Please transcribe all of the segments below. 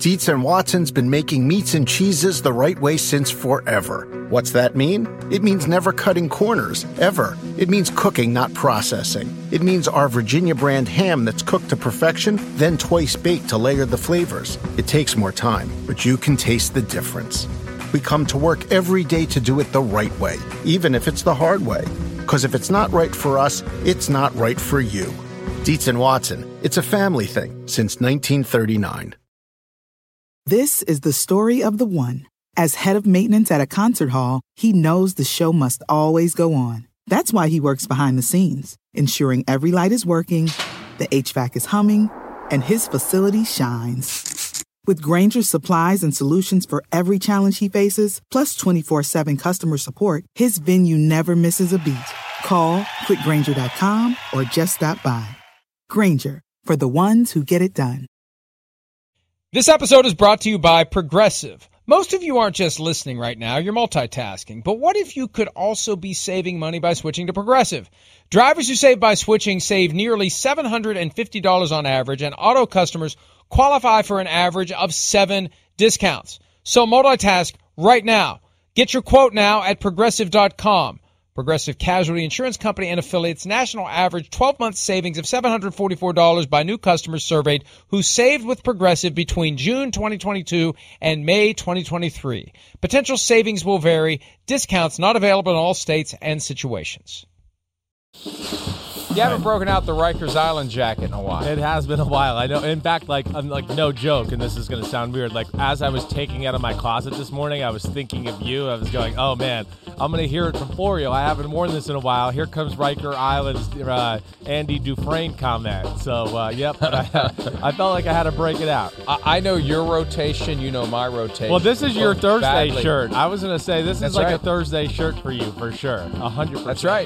Dietz and Watson's been making meats and cheeses the right way since forever. What's that mean? It means never cutting corners, ever. It means cooking, not processing. It means our Virginia brand ham that's cooked to perfection, then twice baked to layer the flavors. It takes more time, but you can taste the difference. We come to work every day to do it the right way, even if it's the hard way. Because if it's not right for us, it's not right for you. Dietz and Watson, it's a family thing since 1939. This is the story of the one. As head of maintenance at a concert hall, he knows the show must always go on. That's why he works behind the scenes, ensuring every light is working, the HVAC is humming, and his facility shines. With Grainger's supplies and solutions for every challenge he faces, plus 24/7 customer support, his venue never misses a beat. Call quickgrainger.com or just stop by. Grainger, for the ones who get it done. This episode is brought to you by Progressive. Most of you aren't just listening right now, you're multitasking. But what if you could also be saving money by switching to Progressive? Drivers who save by switching save nearly $750 on average, and auto customers qualify for an average of 7 discounts. So multitask right now. Get your quote now at Progressive.com. Progressive Casualty Insurance Company and affiliates, national average 12-month savings of $744 by new customers surveyed who saved with Progressive between June 2022 and May 2023. Potential savings will vary. Discounts not available in all states and situations. You haven't broken out the Rikers Island jacket in a while. It has been a while. I know. In fact, I'm no joke, and this is going to sound weird. Like, as I was taking it out of my closet this morning, I was thinking of you. I was going, oh, man, I'm going to hear it from Florio. I haven't worn this in a while. Here comes Riker Island's Andy Dufresne comment. So, yep, I felt like I had to break it out. I know your rotation. You know my rotation. Well, this is your Thursday badly. shirt. I was going to say, this is right. a Thursday shirt for you, for sure. 100%. That's right.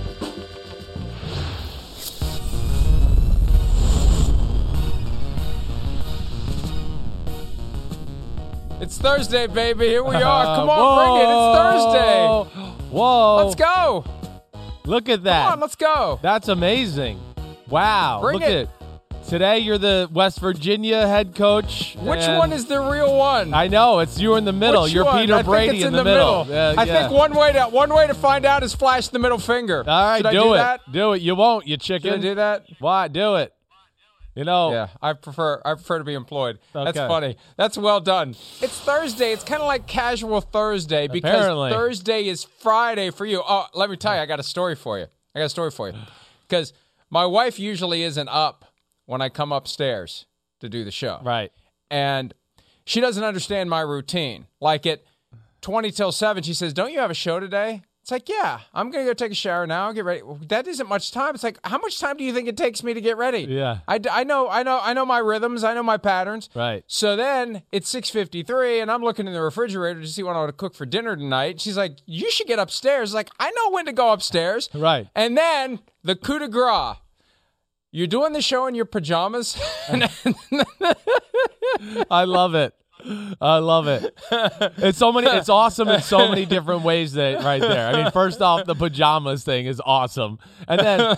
It's Thursday, baby. Here we are. Come on, bring it. It's Thursday. Whoa. Let's go. Look at that. Come on, let's go. That's amazing. Wow. Bring Look it. at Today, you're the West Virginia head coach. Which one is the real one? I know. It's you in the middle. You're Peter Brady in the middle. I think one way to find out is flash the middle finger. All right, Should I do it. That? Do it. You won't, you chicken. Should I do that? Why? Do it. You know. Yeah, I prefer to be employed. Okay. That's funny. That's well done. It's Thursday. It's kind of like casual Thursday because Apparently. Thursday is Friday for you. Oh, let me tell you, I got a story for you. Because my wife usually isn't up when I come upstairs to do the show. Right. And she doesn't understand my routine. Like at 20 till 7, she says, don't you have a show today? It's like, yeah, I'm going to go take a shower now. I'll get ready. That isn't much time. It's like, how much time do you think it takes me to get ready? Yeah. I know my rhythms. I know my patterns. Right. So then it's 6:53, and I'm looking in the refrigerator to see what I want to cook for dinner tonight. She's like, you should get upstairs. Like, I know when to go upstairs. Right. And then the coup de grace. You're doing the show in your pajamas? I love it. I love it. It's awesome in so many different ways right there. I mean, first off, the pajamas thing is awesome. And then,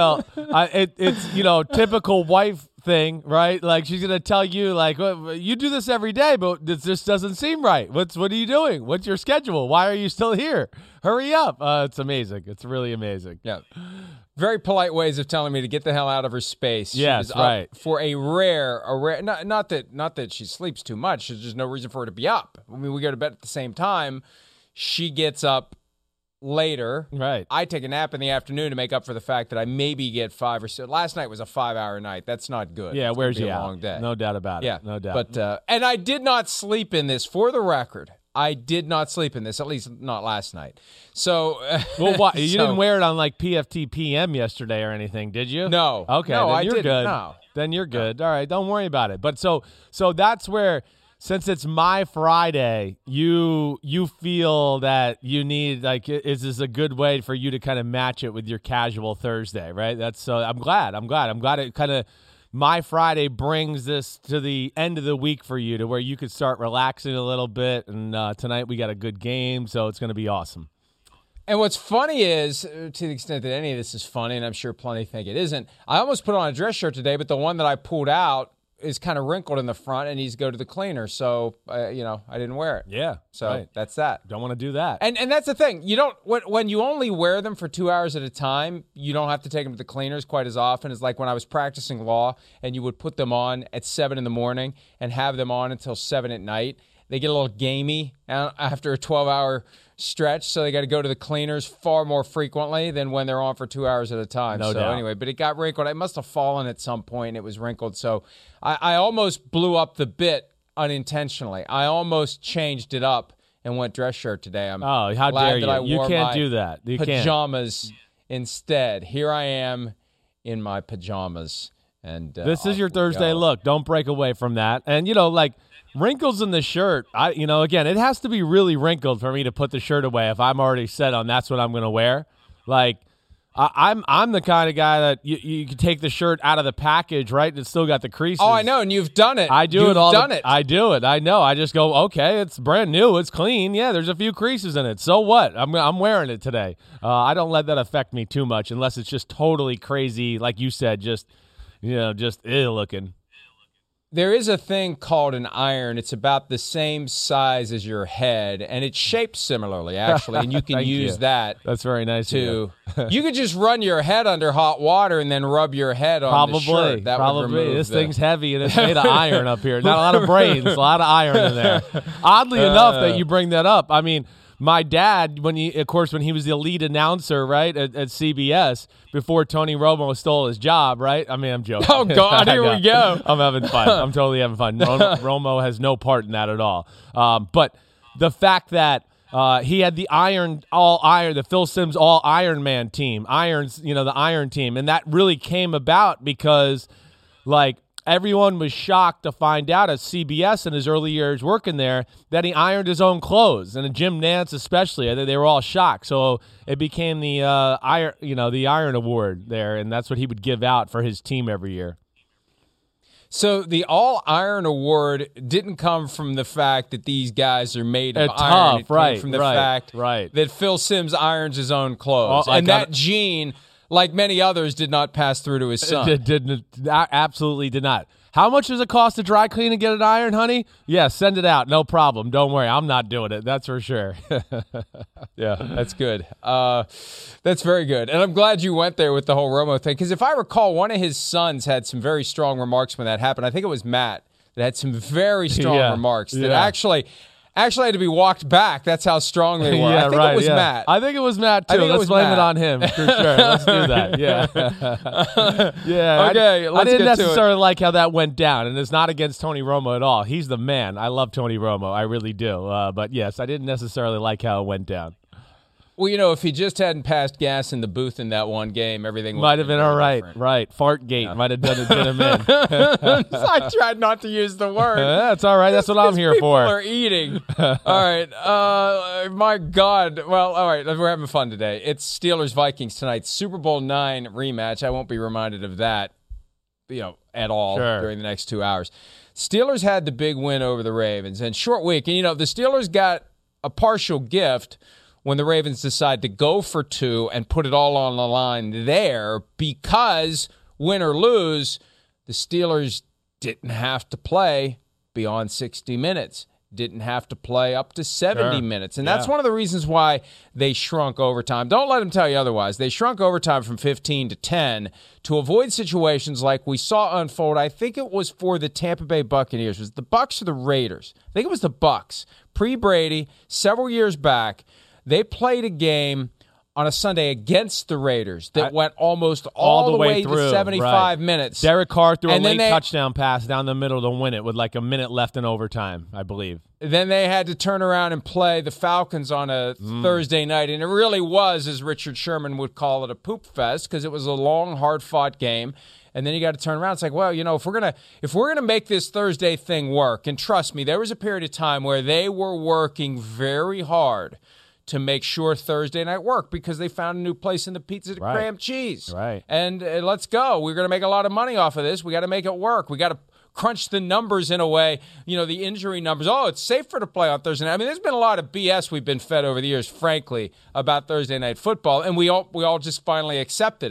it's typical wife thing, right? Like, she's going to tell you, like, well, you do this every day, but this just doesn't seem right. What are you doing? What's your schedule? Why are you still here? Hurry up. It's amazing. It's really amazing. Yeah. Very polite ways of telling me to get the hell out of her space. Yes, right. For a rare, not that she sleeps too much. There's just no reason for her to be up. I mean, we go to bed at the same time. She gets up later. Right. I take a nap in the afternoon to make up for the fact that I maybe get 5 or 6. Last night was a 5-hour night. That's not good. Yeah, where's you a out? long day. No doubt about it. Yeah, no doubt. But and I did not sleep in this. For the record, I did not sleep in this. At least not last night. So, well, what? You didn't wear it on like PFT PM yesterday or anything, did you? No. Okay. No, then I you're didn't. good. No. Then you're good. All right. Don't worry about it. But so that's where, since it's my Friday, you feel that you need, like, is this a good way for you to kind of match it with your casual Thursday, right? That's so. I'm glad it kind of. My Friday brings this to the end of the week for you to where you could start relaxing a little bit. And tonight we got a good game, so it's going to be awesome. And what's funny is, to the extent that any of this is funny, and I'm sure plenty think it isn't, I almost put on a dress shirt today, but the one that I pulled out is kind of wrinkled in the front and needs to go to the cleaner. So, I didn't wear it. Yeah. So that's that. Don't want to do that. And that's the thing. You don't when you only wear them for 2 hours at a time, you don't have to take them to the cleaners quite as often. It's like when I was practicing law and you would put them on at 7 in the morning and have them on until 7 at night. They get a little gamey after a 12-hour stretch, so they got to go to the cleaners far more frequently than when they're on for 2 hours at a time. No doubt. Anyway, but it got wrinkled. It must have fallen at some point. It was wrinkled. So I almost blew up the bit unintentionally. I almost changed it up and went dress shirt today. I'm how glad dare that you? I You wore can't my do that. You pajamas instead. Here I am in my pajamas. And this is your Thursday look. Don't break away from that. And, wrinkles in the shirt, again, it has to be really wrinkled for me to put the shirt away if I'm already set on that's what I'm going to wear. Like, I'm the kind of guy that you can take the shirt out of the package, right, and it's still got the creases. Oh, I know, and you've done it. I do you've it all. Done it. I do it. I know. I just go, okay, it's brand new. It's clean. Yeah, there's a few creases in it. So what? I'm wearing it today. I don't let that affect me too much unless it's just totally crazy, like you said, just ill looking. There is a thing called an iron. It's about the same size as your head, and it's shaped similarly, actually, and you can use that. That's very nice too. You could just run your head under hot water and then rub your head on the shirt. That would remove this thing's heavy, and it's made of iron up here. Not a lot of brains, a lot of iron in there. Oddly enough that you bring that up, I mean, my dad, when he was the lead announcer, right, at CBS, before Tony Romo stole his job, right? I mean, I'm joking. Oh, God, here we go. I'm having fun. I'm totally having fun. Romo has no part in that at all. But the fact that he had the the Phil Simms all Iron Man team, the Iron team, and that really came about because, like, everyone was shocked to find out at CBS in his early years working there that he ironed his own clothes, and Jim Nantz especially. I think they were all shocked. So it became the Iron Award there, and that's what he would give out for his team every year. So the All Iron Award didn't come from the fact that these guys are made of iron. Tough, It came from the fact that Phil Simms irons his own clothes, and that gene, like many others, did not pass through to his son. Absolutely did not. How much does it cost to dry clean and get an iron, honey? Yeah, send it out. No problem. Don't worry. I'm not doing it. That's for sure. Yeah, that's good. That's very good. And I'm glad you went there with the whole Romo thing, because if I recall, one of his sons had some very strong remarks when that happened. I think it was Matt that had some very strong remarks that actually had to be walked back. That's how strong they were. I think it was Matt. I think it was Matt, too. Let's blame it on him, for sure. Let's do that. Yeah. Yeah. Okay, I didn't necessarily like how that went down, and it's not against Tony Romo at all. He's the man. I love Tony Romo. I really do. But, yes, I didn't necessarily like how it went down. Well, if he just hadn't passed gas in the booth in that one game, everything might have been all right. Different. Right. Fartgate might have done him in. I tried not to use the word. That's all right. That's what I'm here people for. People are eating. All right. My God. Well, all right. We're having fun today. It's Steelers-Vikings tonight. Super Bowl IX rematch. I won't be reminded of that, at all during the next 2 hours. Steelers had the big win over the Ravens, and short week. And, the Steelers got a partial gift when the Ravens decide to go for two and put it all on the line there, because win or lose, the Steelers didn't have to play beyond 60 minutes, didn't have to play up to 70 minutes. And that's one of the reasons why they shrunk overtime. Don't let them tell you otherwise. They shrunk overtime from 15 to 10 to avoid situations like we saw unfold. I think it was for the Tampa Bay Buccaneers. Was it the Bucs or the Raiders? I think it was the Bucs. Pre-Brady, several years back, they played a game on a Sunday against the Raiders that went almost all the way through, to 75 minutes. Derek Carr threw a late touchdown pass down the middle to win it with like a minute left in overtime, I believe. Then they had to turn around and play the Falcons on a Thursday night, and it really was, as Richard Sherman would call it, a poop fest, because it was a long, hard-fought game. And then you got to turn around. It's like, well, if we're gonna make this Thursday thing work, and trust me, there was a period of time where they were working very hard to make sure Thursday night worked, because they found a new place in the pizza to cram cheese. Right. And let's go. We're going to make a lot of money off of this. We got to make it work. We got to crunch the numbers in a way, the injury numbers. Oh, it's safer to play on Thursday night. I mean, there's been a lot of BS we've been fed over the years, frankly, about Thursday night football, and we all just finally accepted it.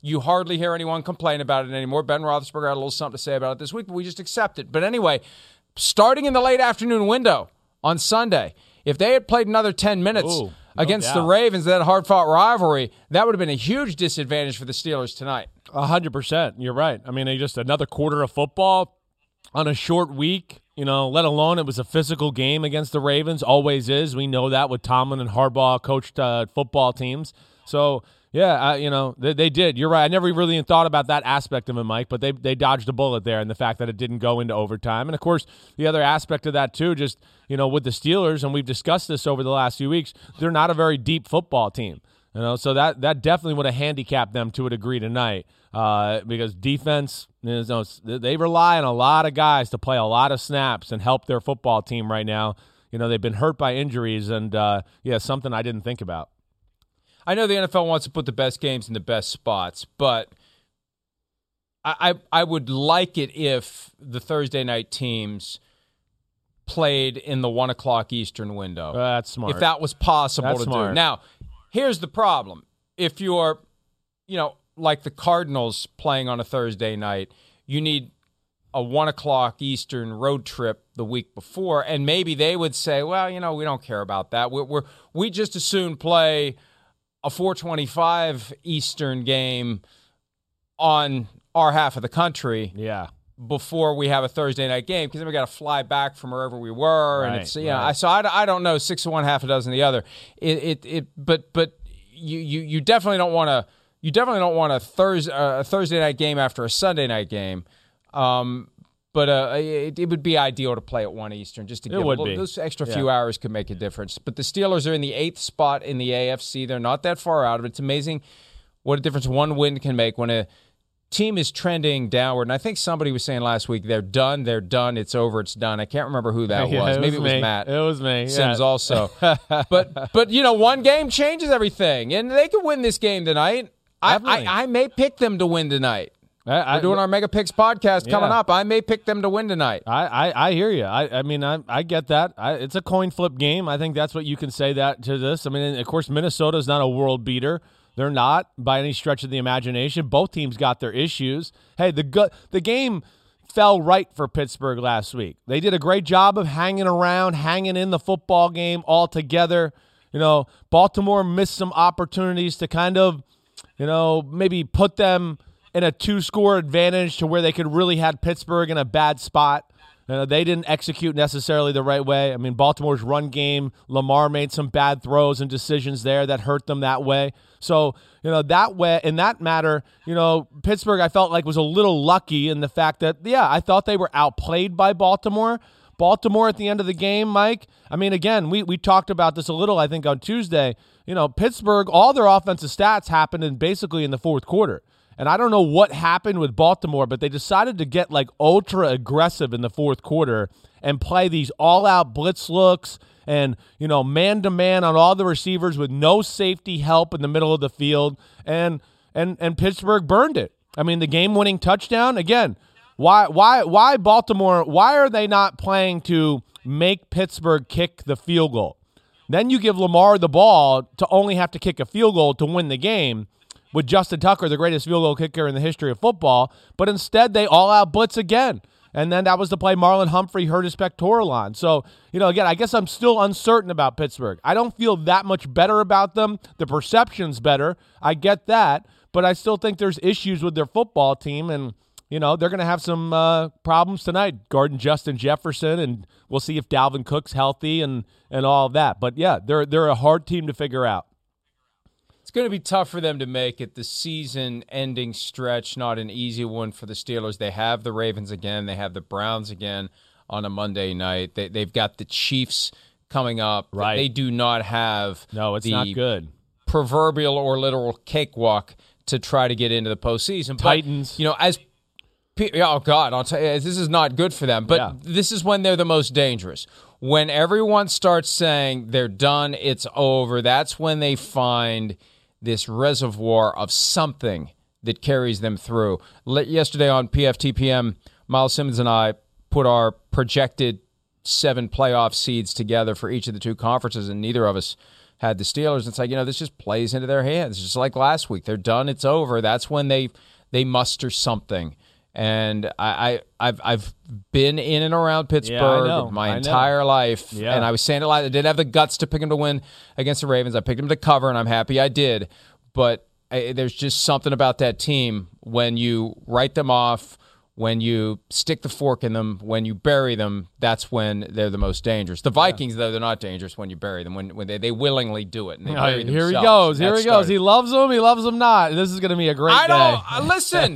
You hardly hear anyone complain about it anymore. Ben Roethlisberger had a little something to say about it this week, but we just accept it. But anyway, starting in the late afternoon window on Sunday, if they had played another 10 minutes against the Ravens, that hard-fought rivalry, that would have been a huge disadvantage for the Steelers tonight. 100%. You're right. I mean, just another quarter of football on a short week, let alone it was a physical game against the Ravens. Always is. We know that with Tomlin and Harbaugh coached football teams. So, yeah, they did. You're right. I never really even thought about that aspect of it, Mike, but they dodged a bullet there in the fact that it didn't go into overtime. And, of course, the other aspect of that, too, just, with the Steelers, and we've discussed this over the last few weeks, they're not a very deep football team. So that definitely would have handicapped them to a degree tonight because defense, they rely on a lot of guys to play a lot of snaps and help their football team right now. They've been hurt by injuries and, something I didn't think about. I know the NFL wants to put the best games in the best spots, but I would like it if the Thursday night teams played in the 1 o'clock Eastern window. That's smart. If that was possible to do. Now, here's the problem. If you're, like the Cardinals playing on a Thursday night, you need a 1 o'clock Eastern road trip the week before, and maybe they would say, well, we don't care about that. We just as soon play a 4:25 Eastern game on our half of the country before we have a Thursday night game, because then we got to fly back from wherever we were, and it's So I don't know, 6 of one, half a dozen the other. But you definitely don't want to. You definitely don't want a Thursday night game after a Sunday night game. But it would be ideal to play at 1 Eastern just to give those extra few hours could make a difference. But the Steelers are in the 8th spot in the AFC. They're not that far out of it. It's amazing what a difference one win can make when a team is trending downward. And I think somebody was saying last week, they're done, it's over, it's done. I can't remember who that was. Maybe it was Matt. It was me. Sims also. But one game changes everything. And they could win this game tonight. I may pick them to win tonight. We're doing our Mega Picks podcast coming up. I may pick them to win tonight. I hear you. I get that. It's a coin flip game. I think that's what you can say that to this. I mean, of course, Minnesota's not a world beater. They're not by any stretch of the imagination. Both teams got their issues. Hey, the game fell right for Pittsburgh last week. They did a great job of hanging around, hanging in the football game altogether. Baltimore missed some opportunities to kind of, maybe put them in a 2-score advantage to where they could really have Pittsburgh in a bad spot. They didn't execute necessarily the right way. I mean, Baltimore's run game, Lamar made some bad throws and decisions there that hurt them that way. So, that way, in that matter, Pittsburgh, I felt like was a little lucky in the fact that, I thought they were outplayed by Baltimore. Baltimore at the end of the game, Mike, I mean, again, we talked about this a little, I think, on Tuesday. Pittsburgh, all their offensive stats happened basically in the fourth quarter. And I don't know what happened with Baltimore, but they decided to get ultra aggressive in the fourth quarter and play these all-out blitz looks and, man-to-man on all the receivers with no safety help in the middle of the field. And Pittsburgh burned it. I mean, the game-winning touchdown, again, why Baltimore, why are they not playing to make Pittsburgh kick the field goal? Then you give Lamar the ball to only have to kick a field goal to win the game, with Justin Tucker, the greatest field goal kicker in the history of football, but instead they all-out blitz again. And then that was the play Marlon Humphrey hurt his pectoral on. So, again, I guess I'm still uncertain about Pittsburgh. I don't feel that much better about them. The perception's better. I get that. But I still think there's issues with their football team, and, they're going to have some problems tonight guarding Justin Jefferson, and we'll see if Dalvin Cook's healthy and all of that. But, yeah, they're a hard team to figure out. It's going to be tough for them to make it. The season-ending stretch, not an easy one for the Steelers. They have the Ravens again. They have the Browns again on a Monday night. They've got the Chiefs coming up. Right. They do not have it's not good. Proverbial or literal cakewalk to try to get into the postseason. Titans. But, oh, God, I'll tell you, this is not good for them. But this is when they're the most dangerous. When everyone starts saying they're done, it's over, that's when they find this reservoir of something that carries them through. Yesterday on PFTPM, Miles Simmons and I put our projected 7 playoff seeds together for each of the 2 conferences, and neither of us had the Steelers. It's like, this just plays into their hands. Just like last week. They're done. It's over. That's when they muster something. And I've been in and around Pittsburgh my entire life, and I was saying it like I did have the guts to pick them to win against the Ravens. I picked them to cover, and I'm happy I did. But there's just something about that team when you write them off, when you stick the fork in them, when you bury them. That's when they're the most dangerous. The Vikings, though, they're not dangerous when you bury them. When they willingly do it. And they bury Here he goes. Here he goes. He loves them. He loves them not. This is going to be a great day. Listen.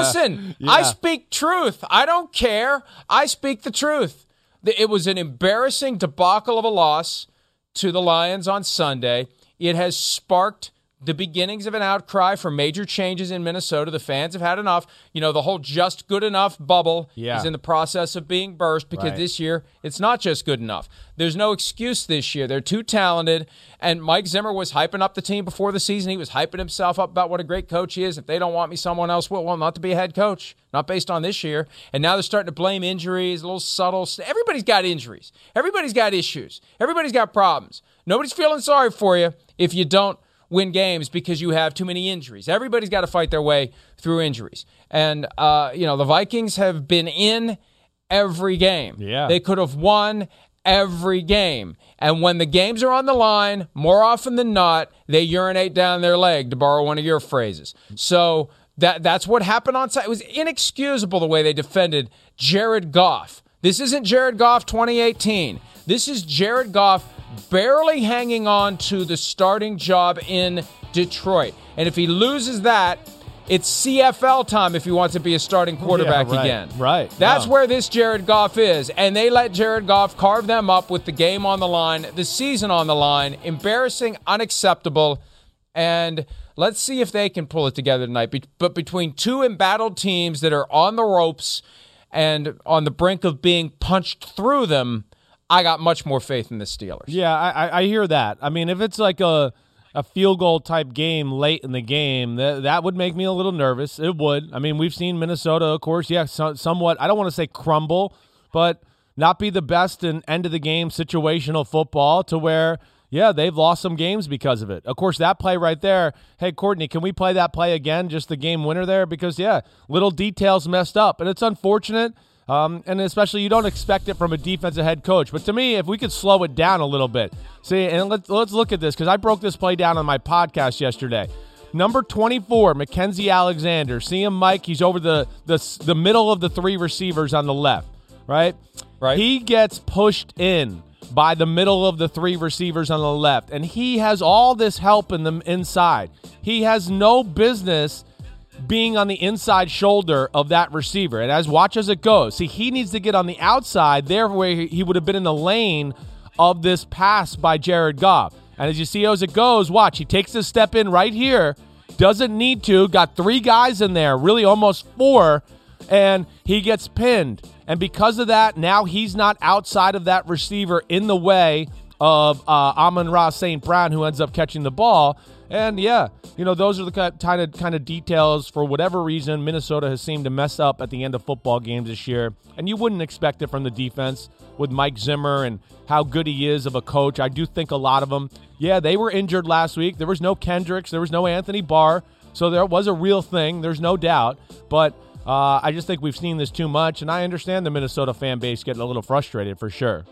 Yeah. I speak truth. I don't care. I speak the truth. It was an embarrassing debacle of a loss to the Lions on Sunday. It has sparked the beginnings of an outcry for major changes in Minnesota. The fans have had enough. The whole just good enough bubble is in the process of being burst because this year it's not just good enough. There's no excuse this year. They're too talented. And Mike Zimmer was hyping up the team before the season. He was hyping himself up about what a great coach he is. If they don't want me, someone else will. Well, not to be a head coach, not based on this year. And now they're starting to blame injuries, a little subtle. Everybody's got injuries. Everybody's got issues. Everybody's got problems. Nobody's feeling sorry for you if you don't win games because you have too many injuries. Everybody's got to fight their way through injuries. And, the Vikings have been in every game. Yeah. They could have won every game. And when the games are on the line, more often than not, they urinate down their leg, to borrow one of your phrases. So that's what happened on Sunday. It was inexcusable the way they defended Jared Goff. This isn't Jared Goff 2018. This is Jared Goff barely hanging on to the starting job in Detroit. And if he loses that, it's CFL time if he wants to be a starting quarterback again. Right. That's where this Jared Goff is. And they let Jared Goff carve them up with the game on the line, the season on the line. Embarrassing, unacceptable. And let's see if they can pull it together tonight. But between two embattled teams that are on the ropes and on the brink of being punched through them, I got much more faith in the Steelers. Yeah, I hear that. I mean, if it's like a field goal type game late in the game, that would make me a little nervous. It would. I mean, we've seen Minnesota, of course, somewhat, I don't want to say crumble, but not be the best in end of the game situational football to where, they've lost some games because of it. Of course, that play right there, hey, Courtney, can we play that play again, just the game winner there? Because, little details messed up, and it's unfortunate. And especially you don't expect it from a defensive head coach. But to me, if we could slow it down a little bit. See, and let's look at this because I broke this play down on my podcast yesterday. Number 24, Mackenzie Alexander. See him, Mike? He's over the middle of the three receivers on the left, right? Right. He gets pushed in by the middle of the three receivers on the left, and he has all this help in the inside. He has no business being on the inside shoulder of that receiver. And watch as it goes. See, he needs to get on the outside there where he would have been in the lane of this pass by Jared Goff. And as you see as it goes, watch, he takes a step in right here. Doesn't need to. Got three guys in there, really almost four, and he gets pinned. And because of that, now he's not outside of that receiver in the way of Amon-Ra St. Brown, who ends up catching the ball. And, those are the kind of details, for whatever reason, Minnesota has seemed to mess up at the end of football games this year. And you wouldn't expect it from the defense with Mike Zimmer and how good he is of a coach. I do think a lot of them, they were injured last week. There was no Kendricks. There was no Anthony Barr. So there was a real thing. There's no doubt. But I just think we've seen this too much. And I understand the Minnesota fan base getting a little frustrated for sure.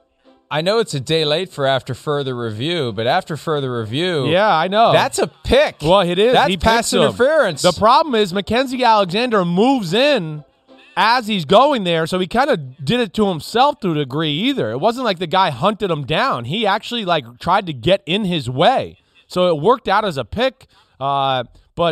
I know it's a day late for after further review, but after further review, I know that's a pick. Well, it is. That's pass interference. The problem is Mackenzie Alexander moves in as he's going there, so he kind of did it to himself to a degree. Either it wasn't like the guy hunted him down; he actually tried to get in his way, so it worked out as a pick. I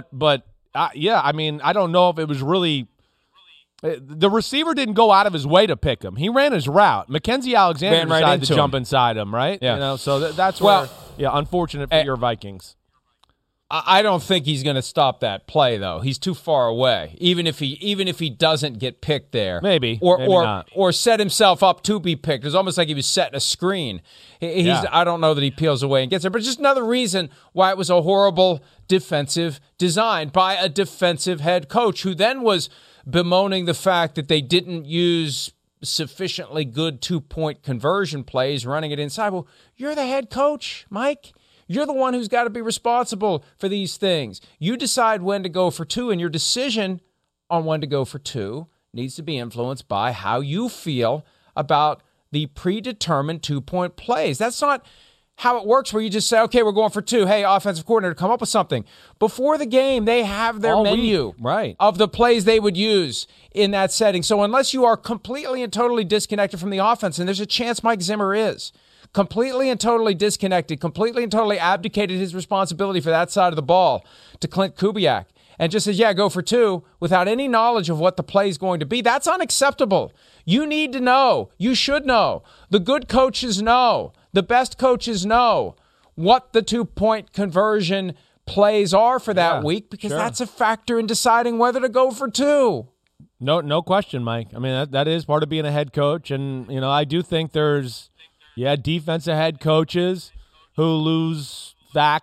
mean, I don't know if it was really. The receiver didn't go out of his way to pick him. He ran his route. Mackenzie Alexander decided to jump inside him, right? Yeah. So that's where, unfortunate for your Vikings. I don't think he's going to stop that play, though. He's too far away. Even if he doesn't get picked there, maybe not. Or set himself up to be picked. It's almost like he was setting a screen. I don't know that he peels away and gets there, but just another reason why it was a horrible defensive design by a defensive head coach who then was bemoaning the fact that they didn't use sufficiently good 2-point conversion plays running it inside. Well, you're the head coach, Mike. You're the one who's got to be responsible for these things. You decide when to go for 2, and your decision on when to go for 2 needs to be influenced by how you feel about the predetermined 2-point plays. That's not how it works where you just say, okay, we're going for 2. Hey, offensive coordinator, come up with something. Before the game, they have their menu of the plays they would use in that setting. So unless you are completely and totally disconnected from the offense, and there's a chance Mike Zimmer is, completely and totally disconnected, completely and totally abdicated his responsibility for that side of the ball to Clint Kubiak, and just says, yeah, go for 2 without any knowledge of what the play is going to be, that's unacceptable. You need to know. You should know. The good coaches know. The best coaches know what the 2-point conversion plays are for that week, because that's a factor in deciding whether to go for 2. No question, Mike. I mean, that is part of being a head coach. And, I do think there's, defensive head coaches who lose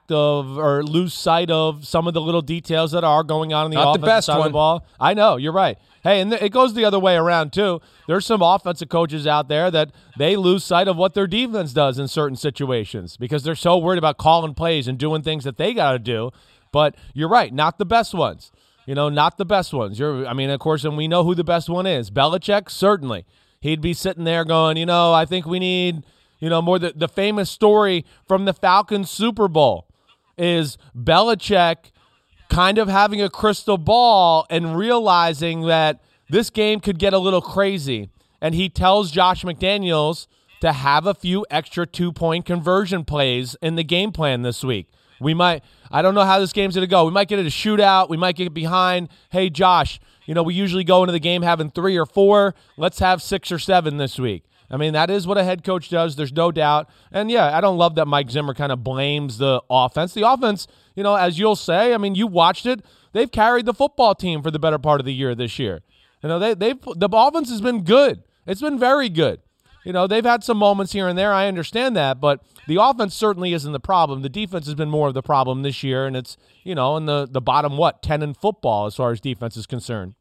sight of some of the little details that are going on in the offensive side of the ball. I know, you're right. Hey, and it goes the other way around, too. There's some offensive coaches out there that they lose sight of what their defense does in certain situations because they're so worried about calling plays and doing things that they got to do. But you're right, not the best ones. Not the best ones. Of course, and we know who the best one is. Belichick, certainly. He'd be sitting there going, I think we need, more. The famous story from the Falcons Super Bowl is Belichick kind of having a crystal ball and realizing that this game could get a little crazy. And he tells Josh McDaniels to have a few extra 2-point conversion plays in the game plan this week. I don't know how this game's going to go. We might get it a shootout. We might get behind. Hey, Josh, we usually go into the game having 3 or 4. Let's have 6 or 7 this week. I mean, that is what a head coach does. There's no doubt. And, I don't love that Mike Zimmer kind of blames the offense. The offense, as you'll say, you watched it. They've carried the football team for the better part of the year this year. The offense has been good. It's been very good. They've had some moments here and there. I understand that. But the offense certainly isn't the problem. The defense has been more of the problem this year. And it's, in the bottom, 10 in football as far as defense is concerned.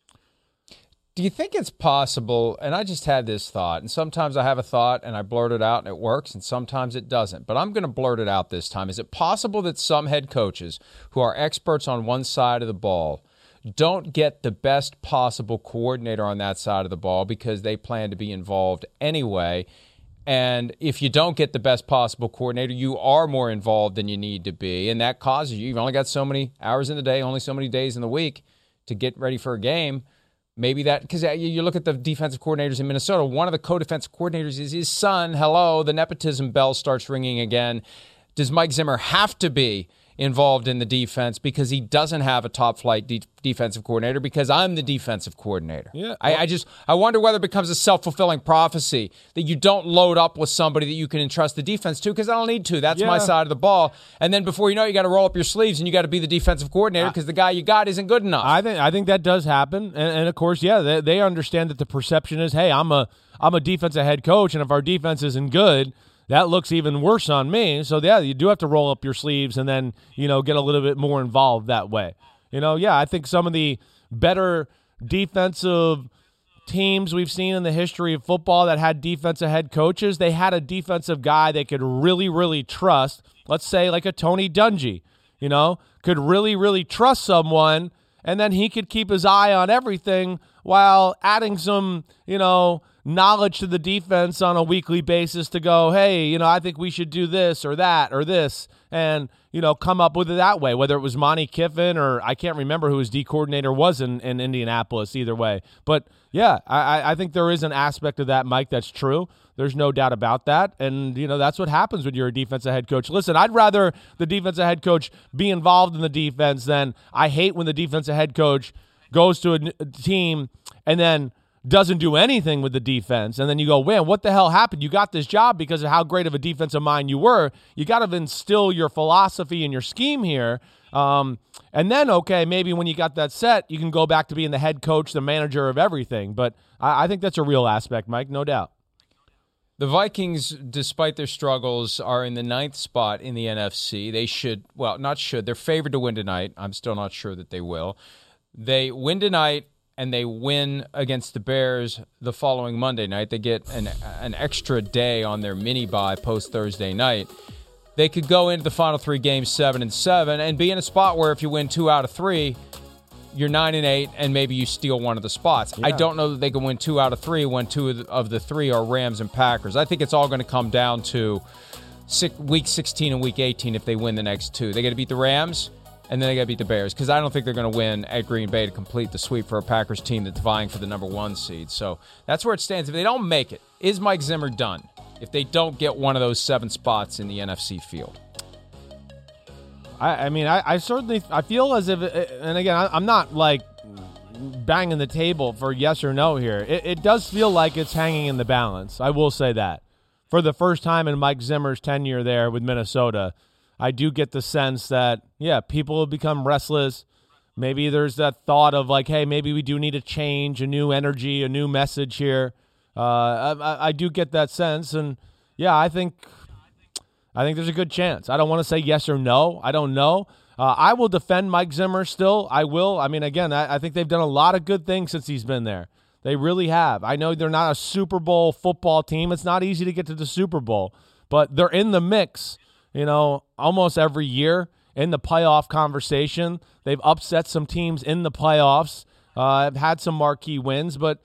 Do you think it's possible, and I just had this thought, and sometimes I have a thought and I blurt it out and it works, and sometimes it doesn't, but I'm going to blurt it out this time. Is it possible that some head coaches who are experts on one side of the ball don't get the best possible coordinator on that side of the ball because they plan to be involved anyway? And if you don't get the best possible coordinator, you are more involved than you need to be, and that causes you've only got so many hours in the day, only so many days in the week to get ready for a game. Maybe that, because you look at the defensive coordinators in Minnesota, one of the co-defensive coordinators is his son. Hello, the nepotism bell starts ringing again. Does Mike Zimmer have to be involved in the defense because he doesn't have a top-flight defensive coordinator because I'm the defensive coordinator? Yeah. I wonder whether it becomes a self-fulfilling prophecy that you don't load up with somebody that you can entrust the defense to because I don't need to. That's my side of the ball. And then before you know it, you got to roll up your sleeves and you got to be the defensive coordinator because the guy you got isn't good enough. I think that does happen. And of course, they understand that the perception is, hey, I'm a defensive head coach, and if our defense isn't good, that looks even worse on me. So, you do have to roll up your sleeves and then, get a little bit more involved that way. I think some of the better defensive teams we've seen in the history of football that had defensive head coaches, they had a defensive guy they could really, really trust. Let's say like a Tony Dungy, could really, really trust someone, and then he could keep his eye on everything while adding some, knowledge to the defense on a weekly basis to go, hey, I think we should do this or that or this, and, come up with it that way, whether it was Monty Kiffin or I can't remember who his D coordinator was in Indianapolis either way. But, I think there is an aspect of that, Mike, that's true. There's no doubt about that. And, that's what happens when you're a defensive head coach. Listen, I'd rather the defensive head coach be involved in the defense than I hate when the defensive head coach goes to a team and then doesn't do anything with the defense, and then you go, man, what the hell happened? You got this job because of how great of a defensive mind you were. You got to instill your philosophy and your scheme here, and then, okay, maybe when you got that set, you can go back to being the head coach, the manager of everything. But I think that's a real aspect, Mike, no doubt. The Vikings, despite their struggles, are in the 9th spot in the NFC. They're favored to win tonight. I'm still not sure that they will. They win tonight, and they win against the Bears the following Monday night. They get an extra day on their mini-bye post-Thursday night. they could go into the final 3 games 7-7 and be in a spot where if you win 2 out of 3, you're 9-8, and maybe you steal one of the spots. Yeah. I don't know that they can win 2 out of 3 when 2 of the 3 are Rams and Packers. I think it's all going to come down to week 16 and week 18 if they win the next 2. They got to beat the Rams, and then they got to beat the Bears, because I don't think they're going to win at Green Bay to complete the sweep for a Packers team that's vying for the number 1 seed. So that's where it stands. If they don't make it, is Mike Zimmer done? If they don't get one of those 7 spots in the NFC field. I certainly feel as if, and again, I'm not like banging the table for yes or no here. It does feel like it's hanging in the balance. I will say that. For the first time in Mike Zimmer's tenure there with Minnesota, I do get the sense that, yeah, people have become restless. Maybe there's that thought of like, hey, maybe we do need a change, a new energy, a new message here. I do get that sense, and yeah, I think there's a good chance. I don't want to say yes or no. I don't know. I will defend Mike Zimmer still. I will. I mean, again, I think they've done a lot of good things since he's been there. They really have. I know they're not a Super Bowl football team. It's not easy to get to the Super Bowl, but they're in the mix, almost every year in the playoff conversation. They've upset some teams in the playoffs. Have had some marquee wins, but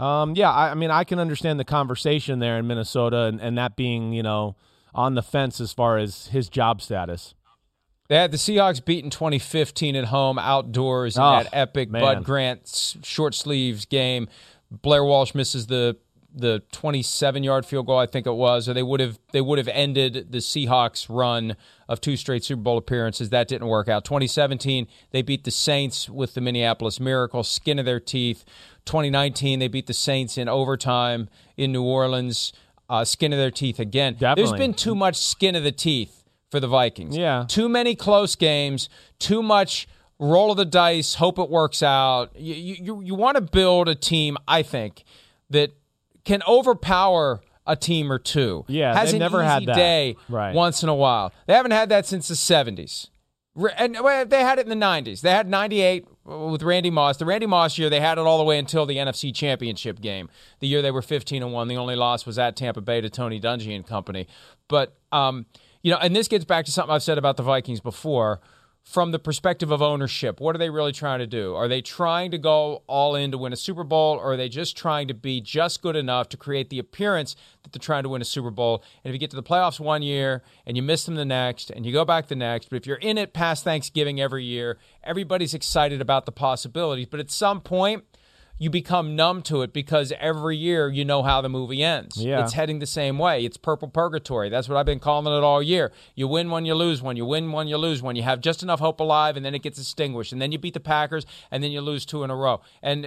I can understand the conversation there in Minnesota and that being, on the fence as far as his job status. They had the Seahawks beat in 2015 at home outdoors in that epic Bud Grant short sleeves game. Blair Walsh misses the 27-yard field goal, I think it was, or they would have ended the Seahawks run of 2 straight Super Bowl appearances. That didn't work out. 2017, they beat the Saints with the Minneapolis Miracle, skin of their teeth. 2019, they beat the Saints in overtime in New Orleans. Skin of their teeth again. Definitely. There's been too much skin of the teeth for the Vikings. Yeah. Too many close games, too much roll of the dice, hope it works out. You want to build a team, I think, that can overpower a team or two. Yeah, has they've never an easy had that. day Right. once in a while. They haven't had that since the 70s. And they had it in the 90s. They had 98 with Randy Moss. The Randy Moss year, they had it all the way until the NFC Championship game. The year they were 15-1. The only loss was at Tampa Bay to Tony Dungy and company. But, and this gets back to something I've said about the Vikings before. From the perspective of ownership, what are they really trying to do? Are they trying to go all in to win a Super Bowl, or are they just trying to be just good enough to create the appearance that they're trying to win a Super Bowl? And if you get to the playoffs one year and you miss them the next and you go back the next, but if you're in it past Thanksgiving every year, everybody's excited about the possibilities. But at some point, you become numb to it because every year you know how the movie ends. Yeah. It's heading the same way. It's purple purgatory. That's what I've been calling it all year. You win one, you lose one. You win one, you lose one. You have just enough hope alive, and then it gets extinguished. And then you beat the Packers, and then you lose 2 in a row. And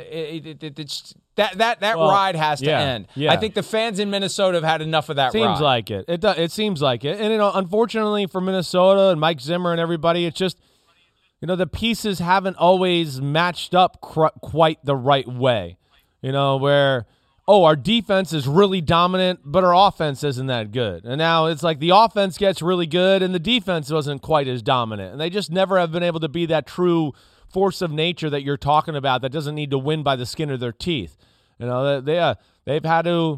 that ride has to end. Yeah. I think the fans in Minnesota have had enough of that ride. Seems like it. It seems like it. And, unfortunately for Minnesota and Mike Zimmer and everybody, it's just, the pieces haven't always matched up quite the right way. Where, our defense is really dominant, but our offense isn't that good. And now it's like the offense gets really good and the defense wasn't quite as dominant. And they just never have been able to be that true force of nature that you're talking about that doesn't need to win by the skin of their teeth. They've had to,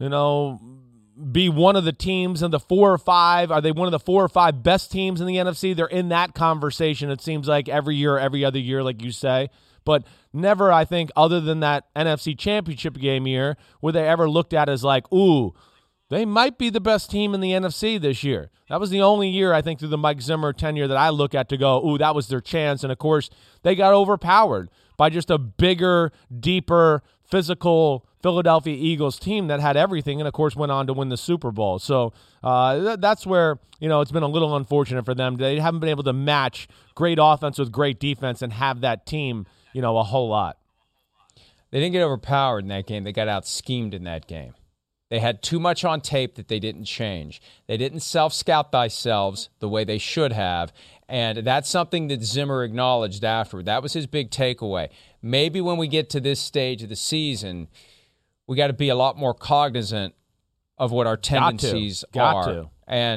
be one of the teams in the 4 or 5. Are they one of the 4 or 5 best teams in the NFC? They're in that conversation, it seems like, every year, every other year, like you say. But never, I think, other than that NFC Championship game year, were they ever looked at as like, ooh, they might be the best team in the NFC this year. That was the only year, I think, through the Mike Zimmer tenure that I look at to go, ooh, that was their chance. And, of course, they got overpowered by just a bigger, deeper, physical Philadelphia Eagles team that had everything and, of course, went on to win the Super Bowl. So that's where, it's been a little unfortunate for them. They haven't been able to match great offense with great defense and have that team, a whole lot. They didn't get overpowered in that game. They got out-schemed in that game. They had too much on tape that they didn't change. They didn't self-scout themselves the way they should have, and that's something that Zimmer acknowledged afterward. That was his big takeaway. Maybe when we get to this stage of the season, we got to be a lot more cognizant of what our tendencies are. Got to. And,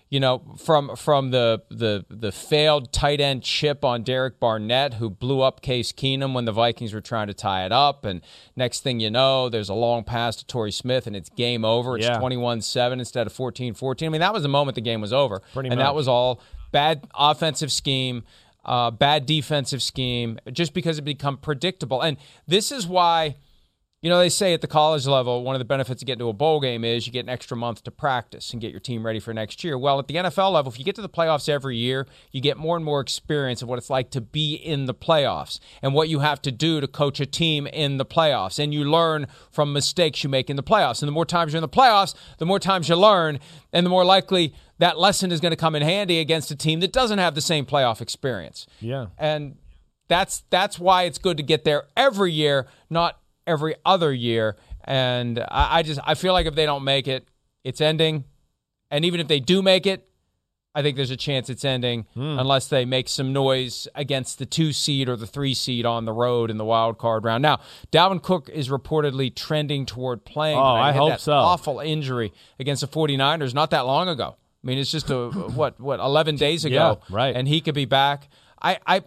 from the failed tight end chip on Derek Barnett, who blew up Case Keenum when the Vikings were trying to tie it up, and next thing you know, there's a long pass to Torrey Smith, and it's game over. It's 21-7 instead of 14-14. I mean, that was the moment the game was over. Pretty much. That was all bad offensive scheme, bad defensive scheme, just because it become predictable. And this is why, they say at the college level, one of the benefits of getting to a bowl game is you get an extra month to practice and get your team ready for next year. Well, at the NFL level, if you get to the playoffs every year, you get more and more experience of what it's like to be in the playoffs and what you have to do to coach a team in the playoffs. And you learn from mistakes you make in the playoffs. And the more times you're in the playoffs, the more times you learn, and the more likely that lesson is going to come in handy against a team that doesn't have the same playoff experience. Yeah. And that's why it's good to get there every year, not every other year. And I feel like if they don't make it, it's ending. And even if they do make it, I think there's a chance it's ending unless they make some noise against the 2 seed or the 3 seed on the road in the wild card round. Now, Dalvin Cook is reportedly trending toward playing. I hope that so. Awful injury against the 49ers not that long ago. I mean, it's just 11 days ago. Yeah, right. And he could be back. They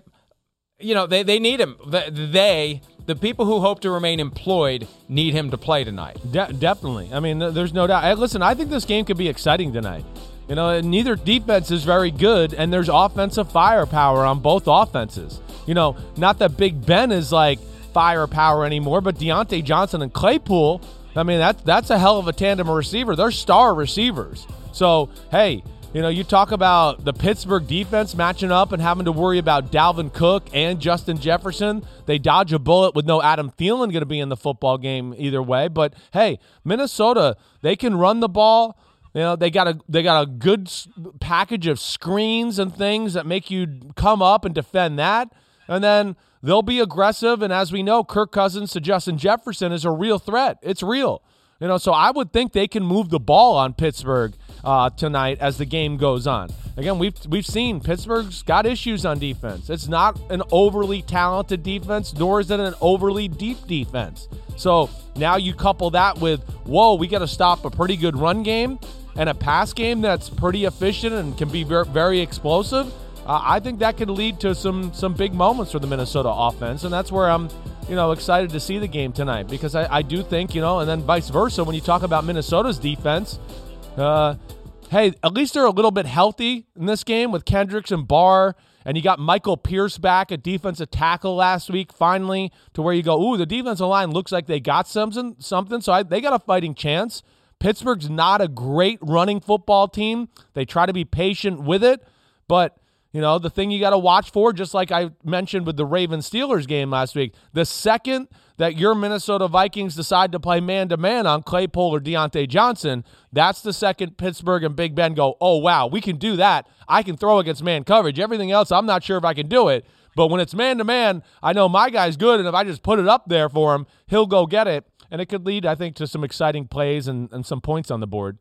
need him. The people who hope to remain employed need him to play tonight. Definitely. I mean, there's no doubt. Listen, I think this game could be exciting tonight. Neither defense is very good, and there's offensive firepower on both offenses. Not that Big Ben is like firepower anymore, but Deontay Johnson and Claypool, I mean, that's a hell of a tandem of receiver. They're star receivers. So, hey, you talk about the Pittsburgh defense matching up and having to worry about Dalvin Cook and Justin Jefferson. They dodge a bullet with no Adam Thielen going to be in the football game either way. But, hey, Minnesota, they can run the ball. They got a good package of screens and things that make you come up and defend that. And then they'll be aggressive. And as we know, Kirk Cousins to Justin Jefferson is a real threat. It's real. So I would think they can move the ball on Pittsburgh tonight as the game goes on. Again, we've seen Pittsburgh's got issues on defense. It's not an overly talented defense, nor is it an overly deep defense. So now you couple that with, we got to stop a pretty good run game and a pass game that's pretty efficient and can be very, very explosive. I think that could lead to some big moments for the Minnesota offense, and that's where I'm excited to see the game tonight, because I do think, and then vice versa, when you talk about Minnesota's defense, hey, at least they're a little bit healthy in this game with Kendricks and Barr, and you got Michael Pierce back at defensive tackle last week, finally, to where you go, the defensive line looks like they got something, so they got a fighting chance. Pittsburgh's not a great running football team. They try to be patient with it, but the thing you got to watch for, just like I mentioned with the Ravens-Steelers game last week, the second that your Minnesota Vikings decide to play man-to-man on Claypool or Deontay Johnson, that's the second Pittsburgh and Big Ben go, oh, wow, we can do that. I can throw against man coverage. Everything else, I'm not sure if I can do it. But when it's man-to-man, I know my guy's good, and if I just put it up there for him, he'll go get it. And it could lead, I think, to some exciting plays and some points on the board.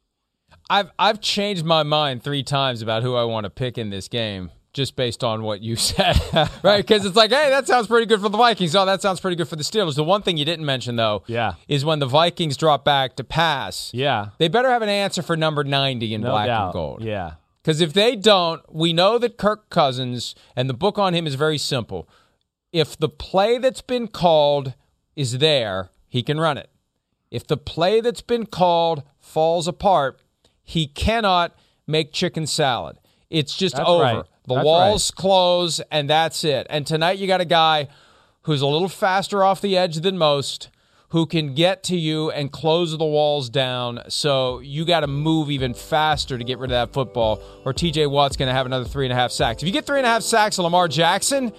I've changed my mind 3 times about who I want to pick in this game, just based on what you said, right? Because it's like, hey, that sounds pretty good for the Vikings. Oh, that sounds pretty good for the Steelers. The one thing you didn't mention, though, is when the Vikings drop back to pass, they better have an answer for number 90 in black and gold. Yeah. Because if they don't, we know that Kirk Cousins, and the book on him is very simple. If the play that's been called is there, he can run it. If the play that's been called falls apart, he cannot make chicken salad. It's just over. Right. The walls close, and that's it. And tonight you got a guy who's a little faster off the edge than most, who can get to you and close the walls down. So you got to move even faster to get rid of that football, or TJ Watt's going to have another 3.5 sacks. If you get 3.5 sacks of Lamar Jackson,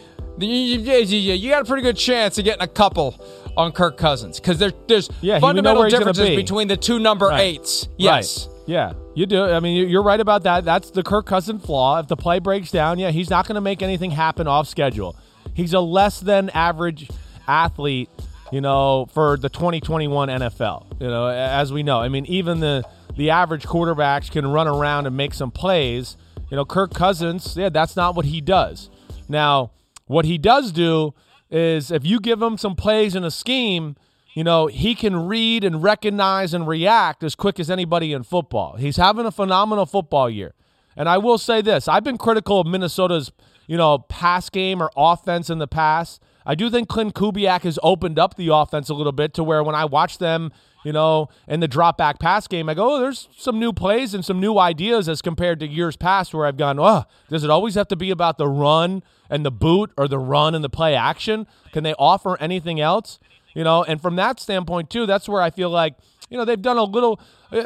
you got a pretty good chance of getting a couple on Kirk Cousins, because there's fundamental differences between the two number 8s. Yes. Right. Yeah, you do. I mean, you're right about that. That's the Kirk Cousins flaw. If the play breaks down, he's not going to make anything happen off schedule. He's a less than average athlete, for the 2021 NFL, as we know. I mean, even the average quarterbacks can run around and make some plays. Kirk Cousins, that's not what he does. Now, what he does do is if you give him some plays in a scheme, he can read and recognize and react as quick as anybody in football. He's having a phenomenal football year. And I will say this, I've been critical of Minnesota's, pass game or offense in the past. I do think Clint Kubiak has opened up the offense a little bit to where when I watch them, in the drop back pass game, I go, there's some new plays and some new ideas as compared to years past where I've gone, does it always have to be about the run and the boot or the run and the play action? Can they offer anything else? And from that standpoint too, that's where I feel like, they've done a little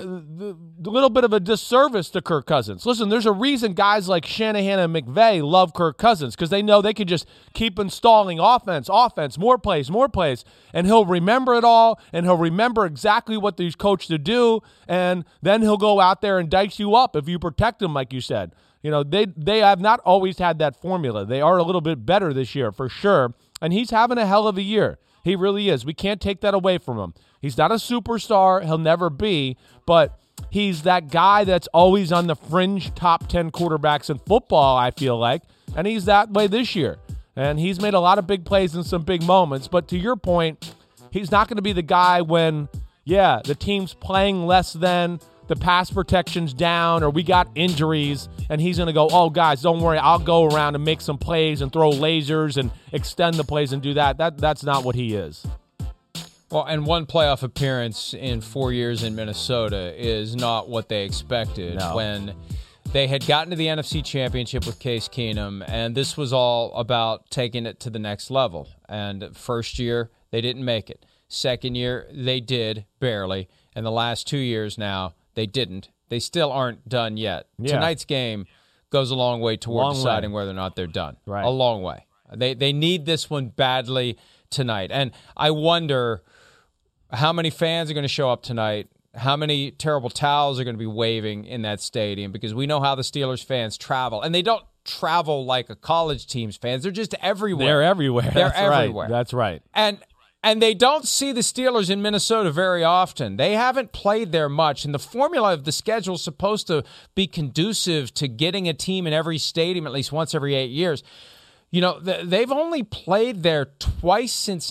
bit of a disservice to Kirk Cousins. Listen, there's a reason guys like Shanahan and McVay love Kirk Cousins because they know they could just keep installing offense, more plays, and he'll remember it all, and he'll remember exactly what he's coached to do, and then he'll go out there and dice you up if you protect him, like you said. They have not always had that formula. They are a little bit better this year, for sure, and he's having a hell of a year. He really is. We can't take that away from him. He's not a superstar. He'll never be, but he's that guy that's always on the fringe top 10 quarterbacks in football, I feel like, and he's that way this year. And he's made a lot of big plays in some big moments, but to your point, he's not going to be the guy when, the team's playing less than, the pass protection's down, or we got injuries, and he's going to go, oh, guys, don't worry, I'll go around and make some plays and throw lasers and extend the plays and do that. That's not what he is. Well, and one playoff appearance in 4 years in Minnesota is not what they expected when they had gotten to the NFC Championship with Case Keenum, and this was all about taking it to the next level. And first year, they didn't make it. Second year, they did, barely. And the last 2 years now, they didn't. They still aren't done yet. Yeah. Tonight's game goes a long way toward deciding whether or not they're done. Right. A long way. They need this one badly tonight. And I wonder how many fans are going to show up tonight, how many terrible towels are going to be waving in that stadium, because we know how the Steelers fans travel. And they don't travel like a college team's fans. They're just everywhere. They're everywhere. They're That's everywhere. Right. That's right. And they don't see the Steelers in Minnesota very often. They haven't played there much, and the formula of the schedule is supposed to be conducive to getting a team in every stadium at least once every 8 years. They've only played there twice since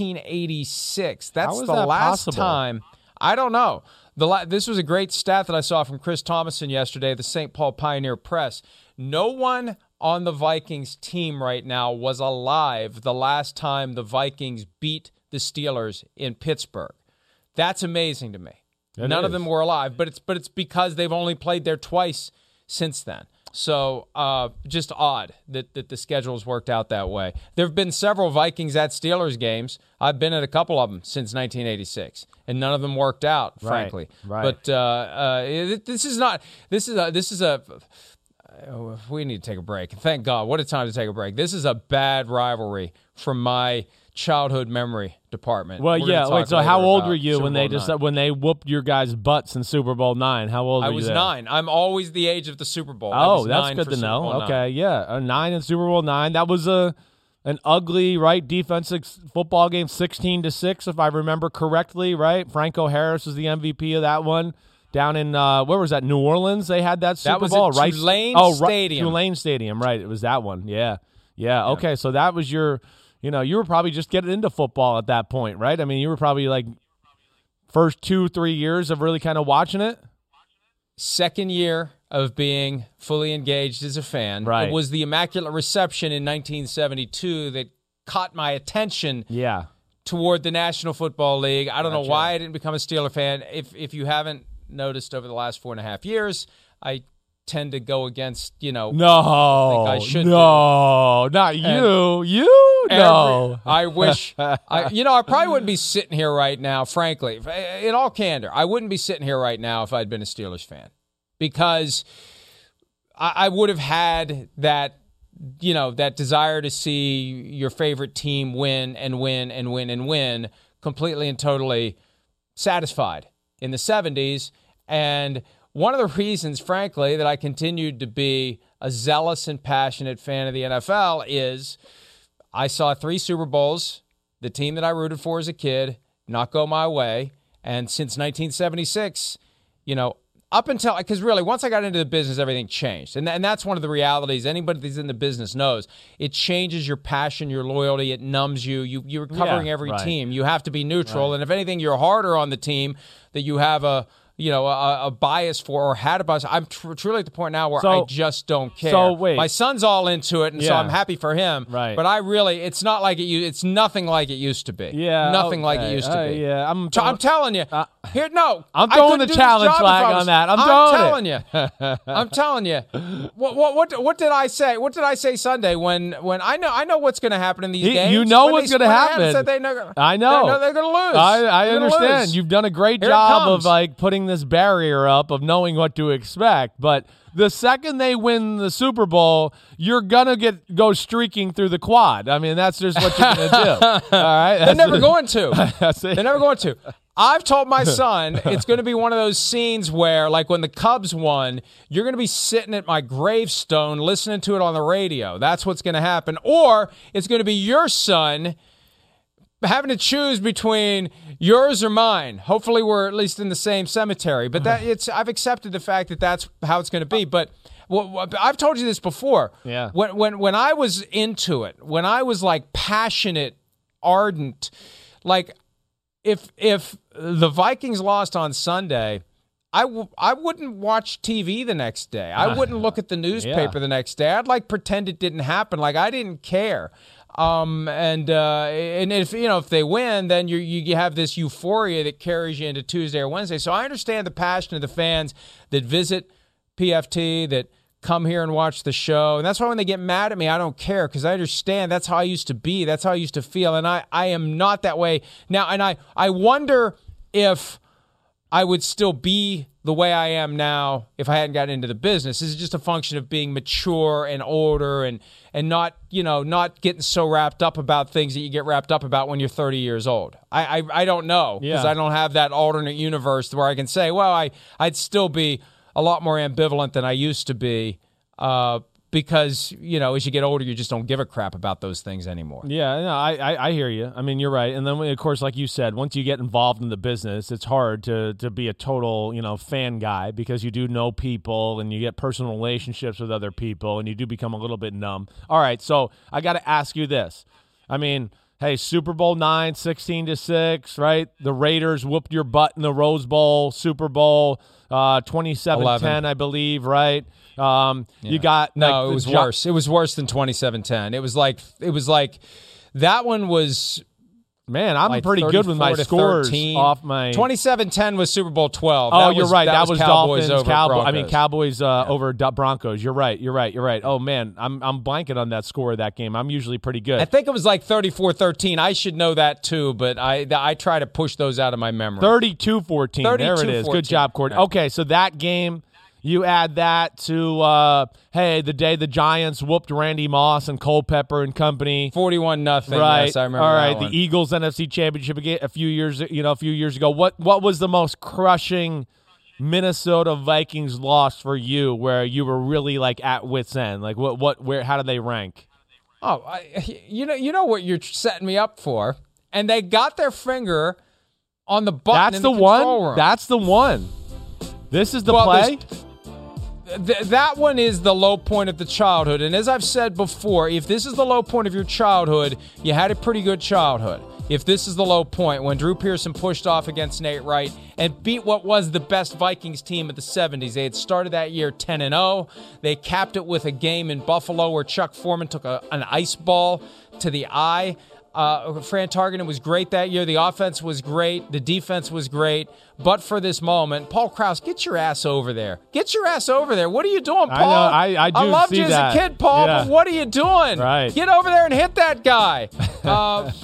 1986. That's the last time. I don't know. This was a great stat that I saw from Chris Thomason yesterday, the St. Paul Pioneer Press. No one on the Vikings team right now was alive the last time the Vikings beat the Steelers in Pittsburgh. That's amazing to me. None of them were alive, but it's because they've only played there twice since then. So just odd that the schedule's worked out that way. There have been several Vikings at Steelers games. I've been at a couple of them since 1986, and none of them worked out, frankly. Right. But this is a. We need to take a break. Thank God. What a time to take a break. This is a bad rivalry from my childhood memory department. Well, wait, so how old were you when they whooped your guys' butts in Super Bowl IX? How old were you? I was 9. I'm always the age of the Super Bowl. Oh, that's good to know. Okay, yeah. 9 in Super Bowl IX. That was an ugly, right, defensive football game, 16-6, if I remember correctly, right? Franco Harris was the MVP of that one. Down in, where was that, New Orleans? They had that Super Bowl, right? Tulane Stadium. Tulane Stadium, right. It was that one, yeah. Okay, so that was your, you were probably just getting into football at that point, right? I mean, you were probably like first 2-3 years of really kind of watching it? Second year of being fully engaged as a fan. Right. It was the Immaculate Reception in 1972 that caught my attention. Yeah. Toward the National Football League. I don't know why I didn't become a Steeler fan. If you haven't noticed over the last 4.5 years, I tend to go against, No, I should not you. No. I wish, I probably wouldn't be sitting here right now, frankly. In all candor, I wouldn't be sitting here right now if I'd been a Steelers fan, because I would have had that, that desire to see your favorite team win and win and win and win, completely and totally satisfied in the 70s. And one of the reasons, frankly, that I continued to be a zealous and passionate fan of the NFL is I saw 3 Super Bowls, the team that I rooted for as a kid, not go my way. And since 1976, up until, because really, once I got into the business, everything changed. And that's one of the realities. Anybody that's in the business knows. It changes your passion, your loyalty. It numbs you. You're covering every team. You have to be neutral. Right. And if anything, you're harder on the team that you have a bias for or had a bias. I'm truly at the point now where I just don't care. So wait. My son's all into it, and so I'm happy for him. Right. But it's not like it's nothing like it used to be. Yeah. Nothing like it used to be. Yeah. I'm telling you. I'm throwing the challenge flag on that. I'm telling you. What did I say? What did I say Sunday when I know what's going to happen in these games? You know what's going to happen. I know. They're going to lose. I understand. You've done a great job of like putting this barrier up of knowing what to expect, but the second they win the Super Bowl, you're gonna go streaking through the quad. I mean, that's just what you're gonna do. All right, they're never going to. They're never going to. I've told my son it's going to be one of those scenes where, like when the Cubs won, you're going to be sitting at my gravestone listening to it on the radio. That's what's going to happen. Or it's going to be your son having to choose between yours or mine. Hopefully we're at least in the same cemetery. But I've accepted the fact that that's how it's going to be. But I've told you this before. Yeah. When I was into it, when I was like passionate, ardent, like if the Vikings lost on Sunday, I wouldn't watch TV the next day. I wouldn't look at the newspaper the next day. I'd like pretend it didn't happen. Like I didn't care. And if they win, then you have this euphoria that carries you into Tuesday or Wednesday. So I understand the passion of the fans that visit PFT, that come here and watch the show. And that's why when they get mad at me, I don't care, because I understand that's how I used to be. That's how I used to feel. And I am not that way now. And I wonder if I would still be the way I am now if I hadn't gotten into the business. This is just a function of being mature and older and not getting so wrapped up about things that you get wrapped up about when you're 30 years old. I don't know, because I don't have that alternate universe where I can say, well, I'd still be a lot more ambivalent than I used to be, because, as you get older, you just don't give a crap about those things anymore. Yeah, no, I hear you. I mean, you're right. And then, of course, like you said, once you get involved in the business, it's hard to be a total, fan guy, because you do know people and you get personal relationships with other people and you do become a little bit numb. All right, so I got to ask you this. I mean, hey, Super Bowl IX, 16-6, right? The Raiders whooped your butt in the Rose Bowl, Super Bowl 27-10, I believe, right? You got it was worse. It was worse than 27-10. It was like that one was. Man, I'm pretty good with my scores 13. off my 27-10 was Super Bowl 12. Oh, you're right. That was Cowboys Dolphins, over Cowboys. Cowboys over Broncos. You're right. Oh man, I'm blanking on that score of that game. I'm usually pretty good. I think it was like 34-13. I should know that too, but I try to push those out of my memory. 32-14. There it is. Good job, Courtney. Okay, so that game. You add that to, the day the Giants whooped Randy Moss and Culpepper and company. 41-0. Right. Yes, I remember. All right. The Eagles NFC Championship a few years ago. What was the most crushing Minnesota Vikings loss for you, where you were really like at wit's end? Like how did they rank? Oh, you know what you're setting me up for, and they got their finger on the button. That's the one. That's the one. This is the play. That one is the low point of the childhood. And as I've said before, if this is the low point of your childhood, you had a pretty good childhood. If this is the low point, when Drew Pearson pushed off against Nate Wright and beat what was the best Vikings team of the 70s. They had started that year 10-0. They capped it with a game in Buffalo where Chuck Foreman took an ice ball to the eye. Fran Tarkenton was great that year. The offense was great. The defense was great. But for this moment, Paul Krause, get your ass over there. Get your ass over there. What are you doing, Paul? I do I loved see you that. as a kid, Paul, but what are you doing? Right. Get over there and hit that guy. But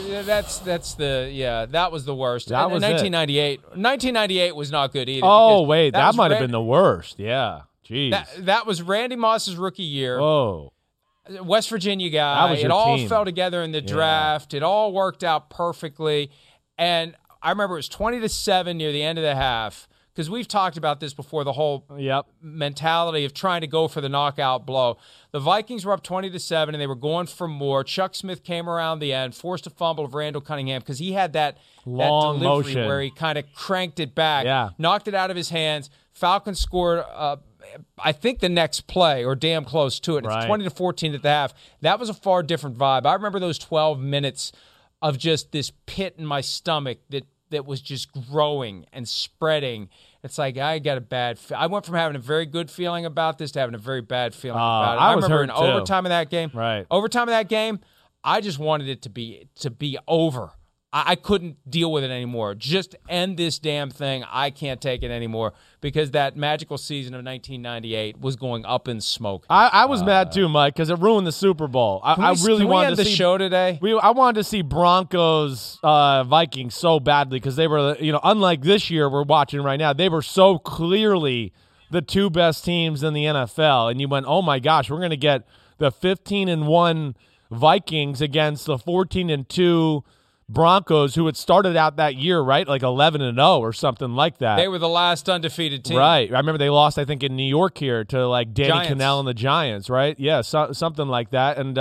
that was the worst. That was 1998. 1998 was not good either. Oh, wait, that might have been the worst. Yeah. Jeez. That was Randy Moss's rookie year. Oh. West Virginia guy. It all fell together in the draft. It all worked out perfectly. And I remember it was 20-7 near the end of the half. because we've talked about this before, the whole mentality of trying to go for the knockout blow. The Vikings were up 20-7, and they were going for more. Chuck Smith came around the end, forced a fumble of Randall Cunningham because he had that long delivery motion where he kind of cranked it back, knocked it out of his hands. Falcons scored I think the next play, or damn close to it. It's 20-14 at the half. That was a far different vibe. I remember those 12 minutes of just this pit in my stomach that was just growing and spreading. It's like I got a bad I went from having a very good feeling about this to having a very bad feeling about it. I remember in overtime of that game. Right. Overtime of that game, I just wanted it to be over. I couldn't deal with it anymore. Just end this damn thing. I can't take it anymore because that magical season of 1998 was going up in smoke. I was mad too, Mike, because it ruined the Super Bowl. I really wanted to see the show today. I wanted to see Broncos Vikings so badly because they were, unlike this year we're watching right now, they were so clearly the two best teams in the NFL. And you went, oh my gosh, we're going to get the 15-1 Vikings against the 14-2 Broncos, who had started out that year, right, like 11-0 or something like that. They were the last undefeated team. Right. I remember they lost, I think, in New York here to, like, Danny Giants. Cannell and the Giants, right? Yeah, something like that. And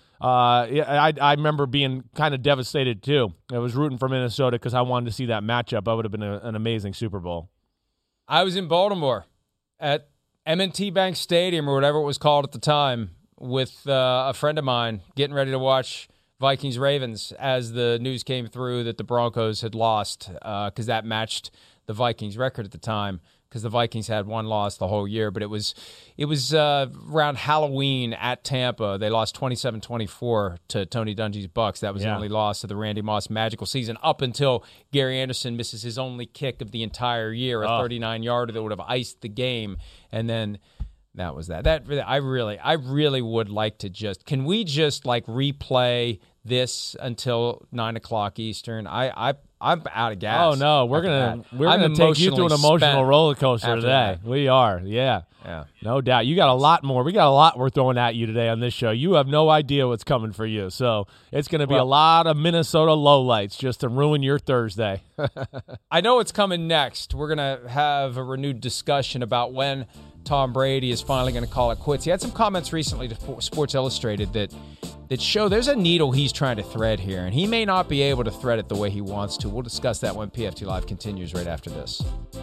I remember being kind of devastated, too. I was rooting for Minnesota because I wanted to see that matchup. That would have been an amazing Super Bowl. I was in Baltimore at M&T Bank Stadium or whatever it was called at the time with a friend of mine getting ready to watch Vikings-Ravens as the news came through that the Broncos had lost because that matched the Vikings record at the time because the Vikings had one loss the whole year. But it was around Halloween at Tampa. They lost 27-24 to Tony Dungy's Bucs. That was the only loss of the Randy Moss magical season up until Gary Anderson misses his only kick of the entire year, a 39-yarder that would have iced the game. And then that was that. I really would like to can we just like replay this until 9:00 Eastern? I'm out of gas. Oh no, we're gonna take you through an emotional roller coaster today. We are, yeah, no doubt. You got a lot more. We got a lot we're throwing at you today on this show. You have no idea what's coming for you. So it's gonna be a lot of Minnesota lowlights just to ruin your Thursday. I know it's coming next. We're gonna have a renewed discussion about when Tom Brady is finally going to call it quits. He had some comments recently to Sports Illustrated that show there's a needle he's trying to thread here, and he may not be able to thread it the way he wants to. We'll discuss that when PFT Live continues right after this.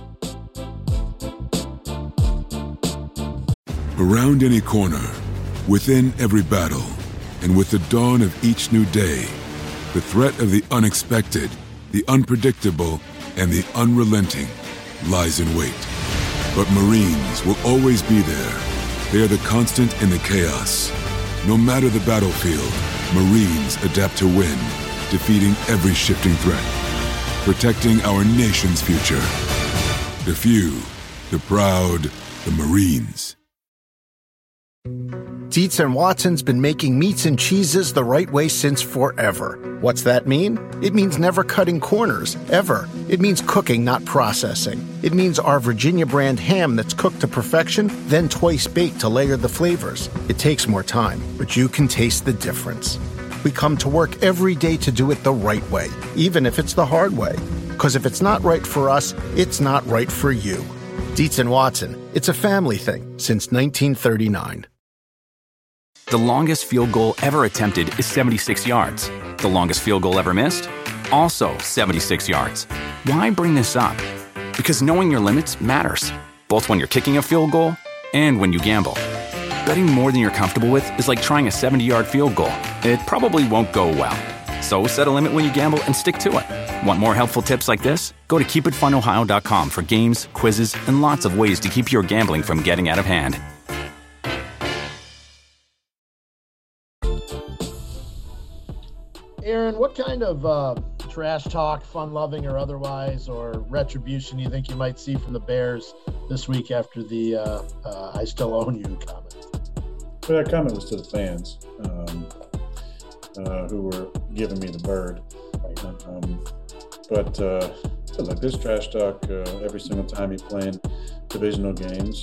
Around any corner, within every battle, and with the dawn of each new day, the threat of the unexpected, the unpredictable, and the unrelenting lies in wait. But Marines will always be there. They are the constant in the chaos. No matter the battlefield, Marines adapt to win, defeating every shifting threat, protecting our nation's future. The few, the proud, the Marines. Dietz & Watson's been making meats and cheeses the right way since forever. What's that mean? It means never cutting corners, ever. It means cooking, not processing. It means our Virginia brand ham that's cooked to perfection, then twice baked to layer the flavors. It takes more time, but you can taste the difference. We come to work every day to do it the right way, even if it's the hard way. Because if it's not right for us, it's not right for you. Dietz & Watson, it's a family thing since 1939. The longest field goal ever attempted is 76 yards. The longest field goal ever missed? Also 76 yards. Why bring this up? Because knowing your limits matters, both when you're kicking a field goal and when you gamble. Betting more than you're comfortable with is like trying a 70-yard field goal. It probably won't go well. So set a limit when you gamble and stick to it. Want more helpful tips like this? Go to keepitfunohio.com for games, quizzes, and lots of ways to keep your gambling from getting out of hand. Aaron, what kind of trash talk, fun-loving or otherwise, or retribution do you think you might see from the Bears this week after the I still own you comment? Well, that comment was to the fans who were giving me the bird. Look, there's trash talk every single time you're playing divisional games.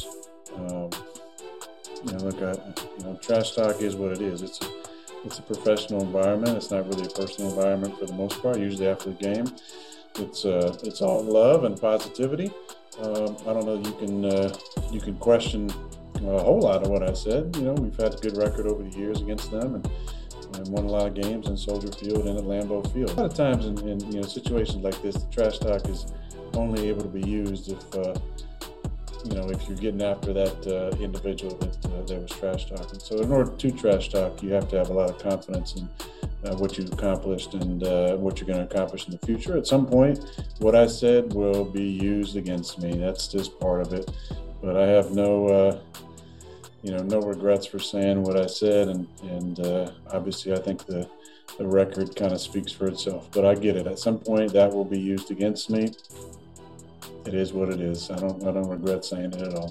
Trash talk is what it is. It's a professional environment. It's not really a personal environment for the most part. Usually after the game, it's all love and positivity. I don't know. You can question a whole lot of what I said. We've had a good record over the years against them, and won a lot of games in Soldier Field and at Lambeau Field. A lot of times in situations like this, the trash talk is only able to be used if you're getting after that individual that was trash talking. So in order to trash talk, you have to have a lot of confidence in what you've accomplished and what you're going to accomplish in the future. At some point, what I said will be used against me. That's just part of it. But I have no regrets for saying what I said, and obviously I think the record kind of speaks for itself. But I get it. At some point, that will be used against me. It is what it is. I don't regret saying it at all.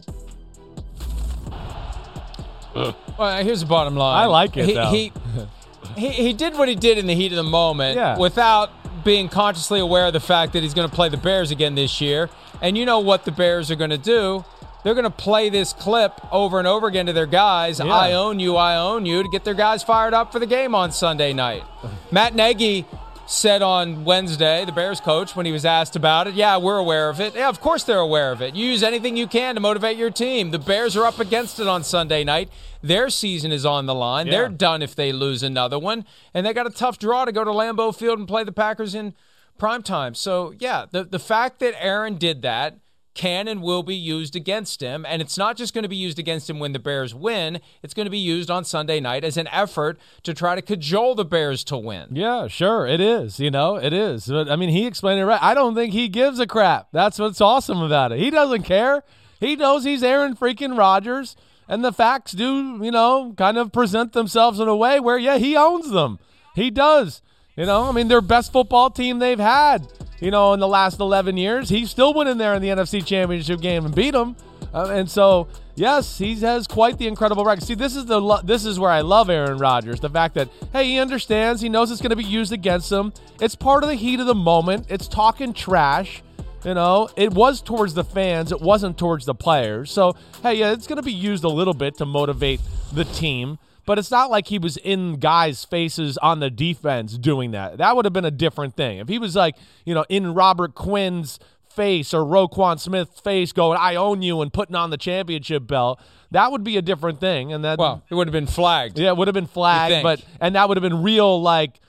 Well, here's the bottom line. I like it, though. He did what he did in the heat of the moment without being consciously aware of the fact that he's going to play the Bears again this year. And you know what the Bears are going to do. They're going to play this clip over and over again to their guys. Yeah. I own you, to get their guys fired up for the game on Sunday night. Matt Nagy said on Wednesday, the Bears coach, when he was asked about it, yeah, we're aware of it. Yeah, of course they're aware of it. You use anything you can to motivate your team. The Bears are up against it on Sunday night. Their season is on the line. Yeah. They're done if they lose another one. And they got a tough draw to go to Lambeau Field and play the Packers in primetime. So, yeah, the fact that Aaron did that can and will be used against him. And it's not just going to be used against him when the Bears win. It's going to be used on Sunday night as an effort to try to cajole the Bears to win. Yeah, sure. It is. It is. But, he explained it right. I don't think he gives a crap. That's what's awesome about it. He doesn't care. He knows he's Aaron freaking Rodgers. And the facts do, kind of present themselves in a way where, yeah, he owns them. He does. Their best football team they've had, in the last 11 years. He still went in there in the NFC Championship game and beat them. And so, yes, he has quite the incredible record. See, this is where I love Aaron Rodgers. The fact that, hey, he understands. He knows it's going to be used against him. It's part of the heat of the moment. It's talking trash. It was towards the fans. It wasn't towards the players. So, hey, yeah, it's going to be used a little bit to motivate the team. But it's not like he was in guys' faces on the defense doing that. That would have been a different thing. If he was in Robert Quinn's face or Roquan Smith's face going, I own you, and putting on the championship belt, that would be a different thing. And that, it would have been flagged. Yeah, it would have been flagged. And that would have been real,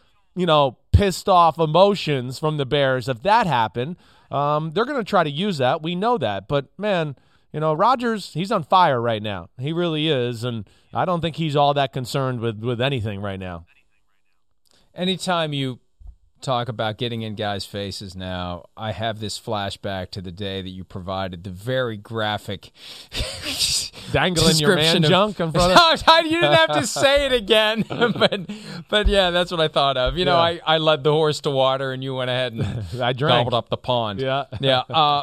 pissed off emotions from the Bears if that happened. They're going to try to use that. We know that. But, man, Rodgers, he's on fire right now. He really is, and I don't think he's all that concerned with anything right now. Anytime you talk about getting in guys' faces now, I have this flashback to the day that you provided the very graphic dangling your man junk in front of you didn't have to say it again, but yeah, that's what I thought of. I led the horse to water, and you went ahead and I drank. Gobbled up the pond. Yeah.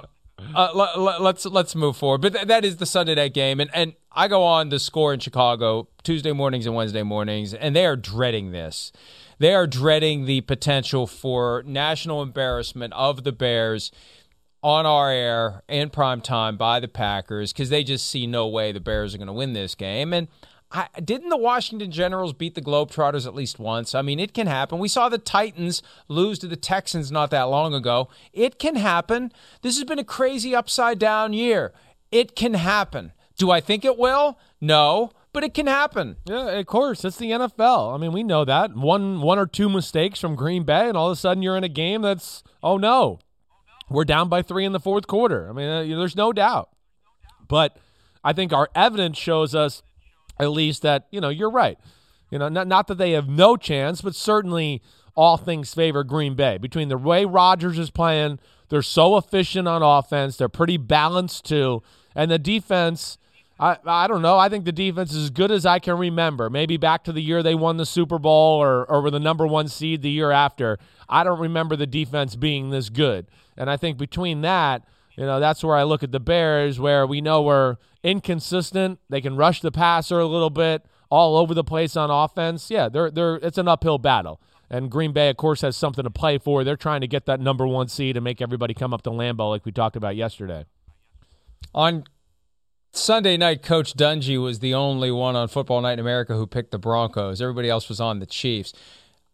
Let's move forward. But that is the Sunday night game, and I go on the Score in Chicago Tuesday mornings and Wednesday mornings, and they are dreading this. They are dreading the potential for national embarrassment of the Bears on our air in primetime by the Packers, because they just see no way the Bears are going to win this game. And didn't the Washington Generals beat the Globetrotters at least once? It can happen. We saw the Titans lose to the Texans not that long ago. It can happen. This has been a crazy upside-down year. It can happen. Do I think it will? No, but it can happen. Yeah, of course. It's the NFL. We know that. One or two mistakes from Green Bay, and all of a sudden you're in a game that's, oh, no. We're down by 3 in the fourth quarter. There's no doubt. But I think our evidence shows us at least that, you're right. Not that they have no chance, but certainly all things favor Green Bay. Between the way Rodgers is playing, they're so efficient on offense. They're pretty balanced, too. And the defense, I don't know. I think the defense is as good as I can remember. Maybe back to the year they won the Super Bowl or were the number 1 seed the year after. I don't remember the defense being this good. And I think between that, that's where I look at the Bears, where we know we're inconsistent. They can rush the passer a little bit, all over the place on offense. Yeah, it's an uphill battle. And Green Bay, of course, has something to play for. They're trying to get that number 1 seed and make everybody come up to Lambeau like we talked about yesterday. On Sunday night, Coach Dungy was the only one on Football Night in America who picked the Broncos. Everybody else was on the Chiefs.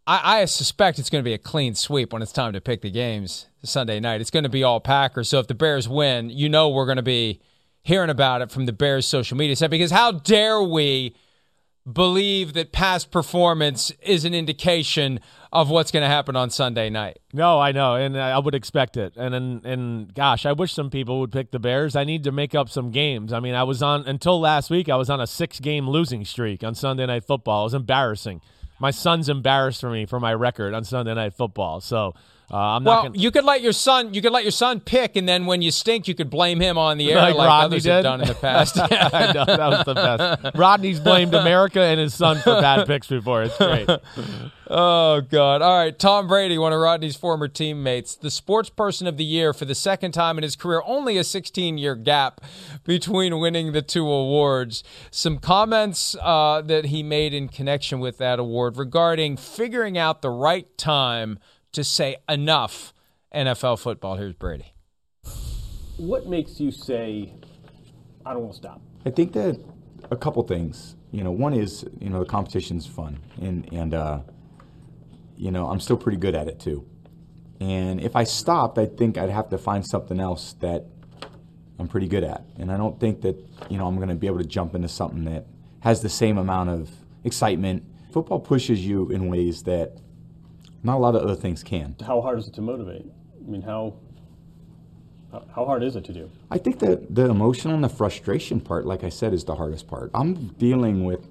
I suspect it's going to be a clean sweep when it's time to pick the games Sunday night. It's going to be all Packers. So if the Bears win, we're going to be hearing about it from the Bears' social media site, because how dare we believe that past performance is an indication of what's going to happen on Sunday night. No, I know, and I would expect it. And gosh, I wish some people would pick the Bears. I need to make up some games. I mean, until last week, I was on a 6-game losing streak on Sunday Night Football. It was embarrassing. My son's embarrassed for me for my record on Sunday Night Football. So I'm not going to. You could let your son pick, and then when you stink, you could blame him on the air like Rodney others did. have done in the past. I know, that was the best. Rodney's blamed America and his son for bad picks before. It's great. Oh, God. All right, Tom Brady, one of Rodney's former teammates, the sports person of the year for the second time in his career, only a 16-year gap between winning the 2 awards. Some comments that he made in connection with that award regarding figuring out the right time to say enough NFL football. Here's Brady. What makes you say, I don't want to stop? I think that a couple things. One is, the competition's fun, and I'm still pretty good at it too. And if I stopped, I think I'd have to find something else that I'm pretty good at. And I don't think that, I'm going to be able to jump into something that has the same amount of excitement. Football pushes you in ways that not a lot of other things can. How hard is it to motivate? I mean, how hard is it to do? I think that the emotional and the frustration part, like I said, is the hardest part. I'm dealing with,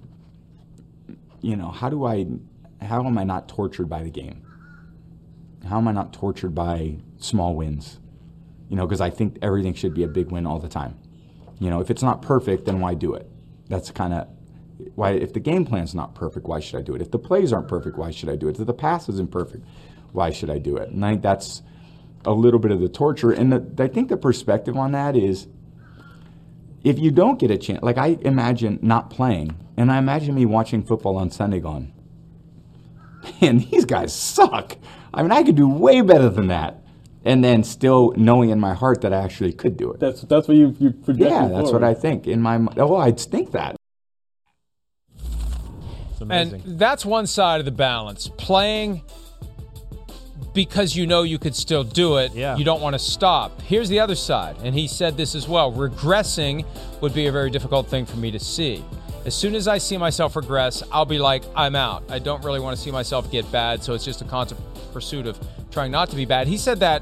how am I not tortured by the game? How am I not tortured by small wins? Because I think everything should be a big win all the time. If it's not perfect, then why do it? That's kind of why. If the game plan's not perfect, why should I do it? If the plays aren't perfect, why should I do it? If the pass isn't perfect, why should I do it? And I think that's a little bit of the torture. And I think the perspective on that is, if you don't get a chance, like I imagine not playing, and I imagine me watching football on Sunday going, man, these guys suck. I mean, I could do way better than that. And then still knowing in my heart that I actually could do it. That's what you project. Yeah, that's what I think. I'd think that. It's amazing. And that's one side of the balance. Playing because you could still do it. Yeah. You don't want to stop. Here's the other side, and he said this as well. Regressing would be a very difficult thing for me to see. As soon as I see myself regress, I'll be like, I'm out. I don't really want to see myself get bad, so it's just a constant pursuit of trying not to be bad. He said that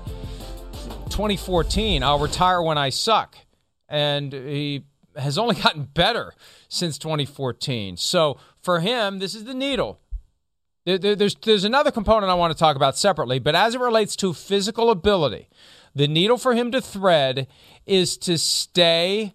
2014, I'll retire when I suck. And he has only gotten better since 2014. So for him, this is the needle. There's another component I want to talk about separately, but as it relates to physical ability, the needle for him to thread is to stay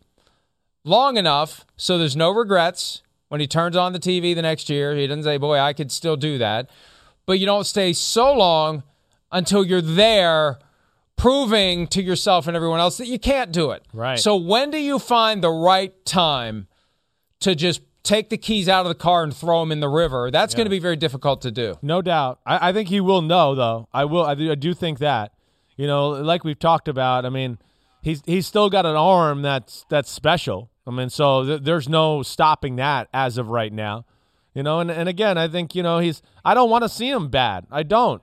long enough so there's no regrets when he turns on the TV the next year. He doesn't say, boy, I could still do that. But you don't stay so long until you're there proving to yourself and everyone else that you can't do it. Right. So when do you find the right time to just take the keys out of the car and throw them in the river? That's going to be very difficult to do. No doubt. I think he will know, though. I do think that. Like we've talked about, I mean, he's still got an arm that's special. I mean, so there's no stopping that as of right now. And again, I think, I don't want to see him bad. I don't.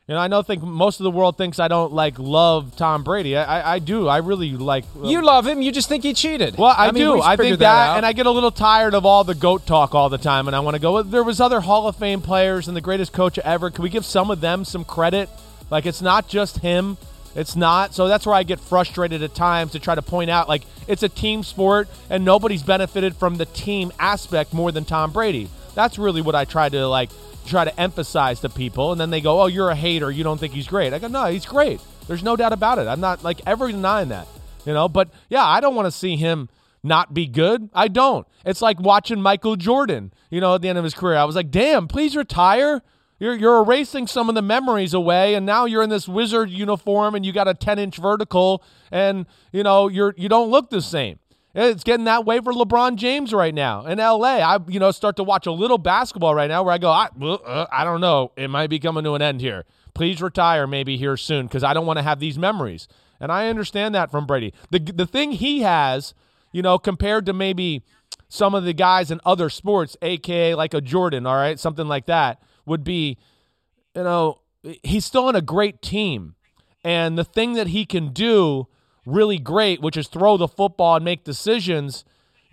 I think most of the world thinks I don't love Tom Brady. I do. I really like. You love him. You just think he cheated. Well, I do. I think that, out. and I get a little tired of all the GOAT talk all the time. And I want to go. There was other Hall of Fame players and the greatest coach ever. Can we give some of them some credit? It's not just him. It's not. So that's where I get frustrated at times to try to point out it's a team sport and nobody's benefited from the team aspect more than Tom Brady. That's really what I try to emphasize to people, and then they go, oh, you're a hater, you don't think he's great. I go, no, he's great. There's no doubt about it. I'm not ever denying that, but yeah, I don't want to see him not be good. I don't. It's like watching Michael Jordan, at the end of his career. I was like, damn, please retire. You're erasing some of the memories away, and now you're in this wizard uniform and you got a 10-inch vertical, and you don't look the same. It's getting that way for LeBron James right now in LA. I start to watch a little basketball right now where I go, I don't know. It might be coming to an end here. Please retire maybe here soon because I don't want to have these memories. And I understand that from Brady. The thing he has, compared to maybe some of the guys in other sports, a.k.a. like a Jordan, all right, something like that, would be he's still on a great team. And the thing that he can do really great, which is throw the football and make decisions,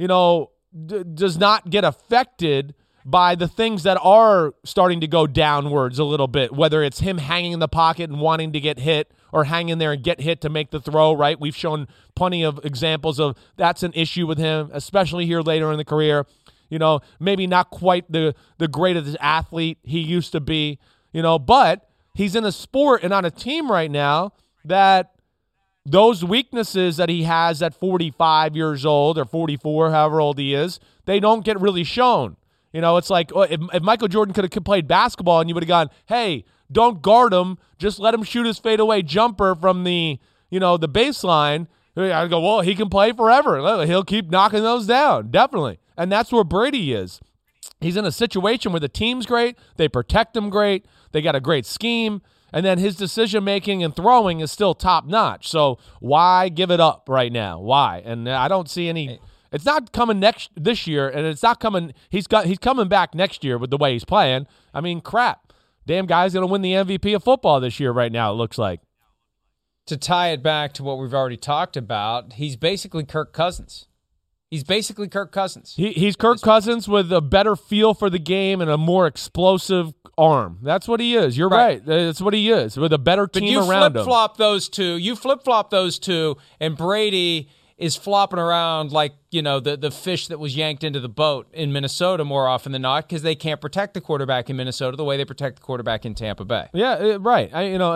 does not get affected by the things that are starting to go downwards a little bit, whether it's him hanging in the pocket and wanting to get hit or hang in there and get hit to make the throw, right? We've shown plenty of examples of that's an issue with him, especially here later in the career. Maybe not quite the greatest athlete he used to be, but he's in a sport and on a team right now that those weaknesses that he has at 45 years old or 44, however old he is, they don't get really shown. It's like if Michael Jordan could have played basketball and you would have gone, hey, don't guard him, just let him shoot his fadeaway jumper from the baseline. I'd go, well, he can play forever. He'll keep knocking those down, definitely. And that's where Brady is. He's in a situation where the team's great, they protect him great, they got a great scheme, and then his decision-making and throwing is still top-notch. So why give it up right now? Why? And I don't see any – it's not coming this year, and it's not coming – he's coming back next year with the way he's playing. I mean, crap. Damn guy's going to win the MVP of football this year right now, it looks like. To tie it back to what we've already talked about, he's basically Kirk Cousins. He's Kirk Cousins with a better feel for the game and a more explosive arm. That's what he is. You're right. That's what he is, with a better team around him. You flip-flop those two, and Brady is flopping around like, the fish that was yanked into the boat in Minnesota more often than not because they can't protect the quarterback in Minnesota the way they protect the quarterback in Tampa Bay. Yeah, right.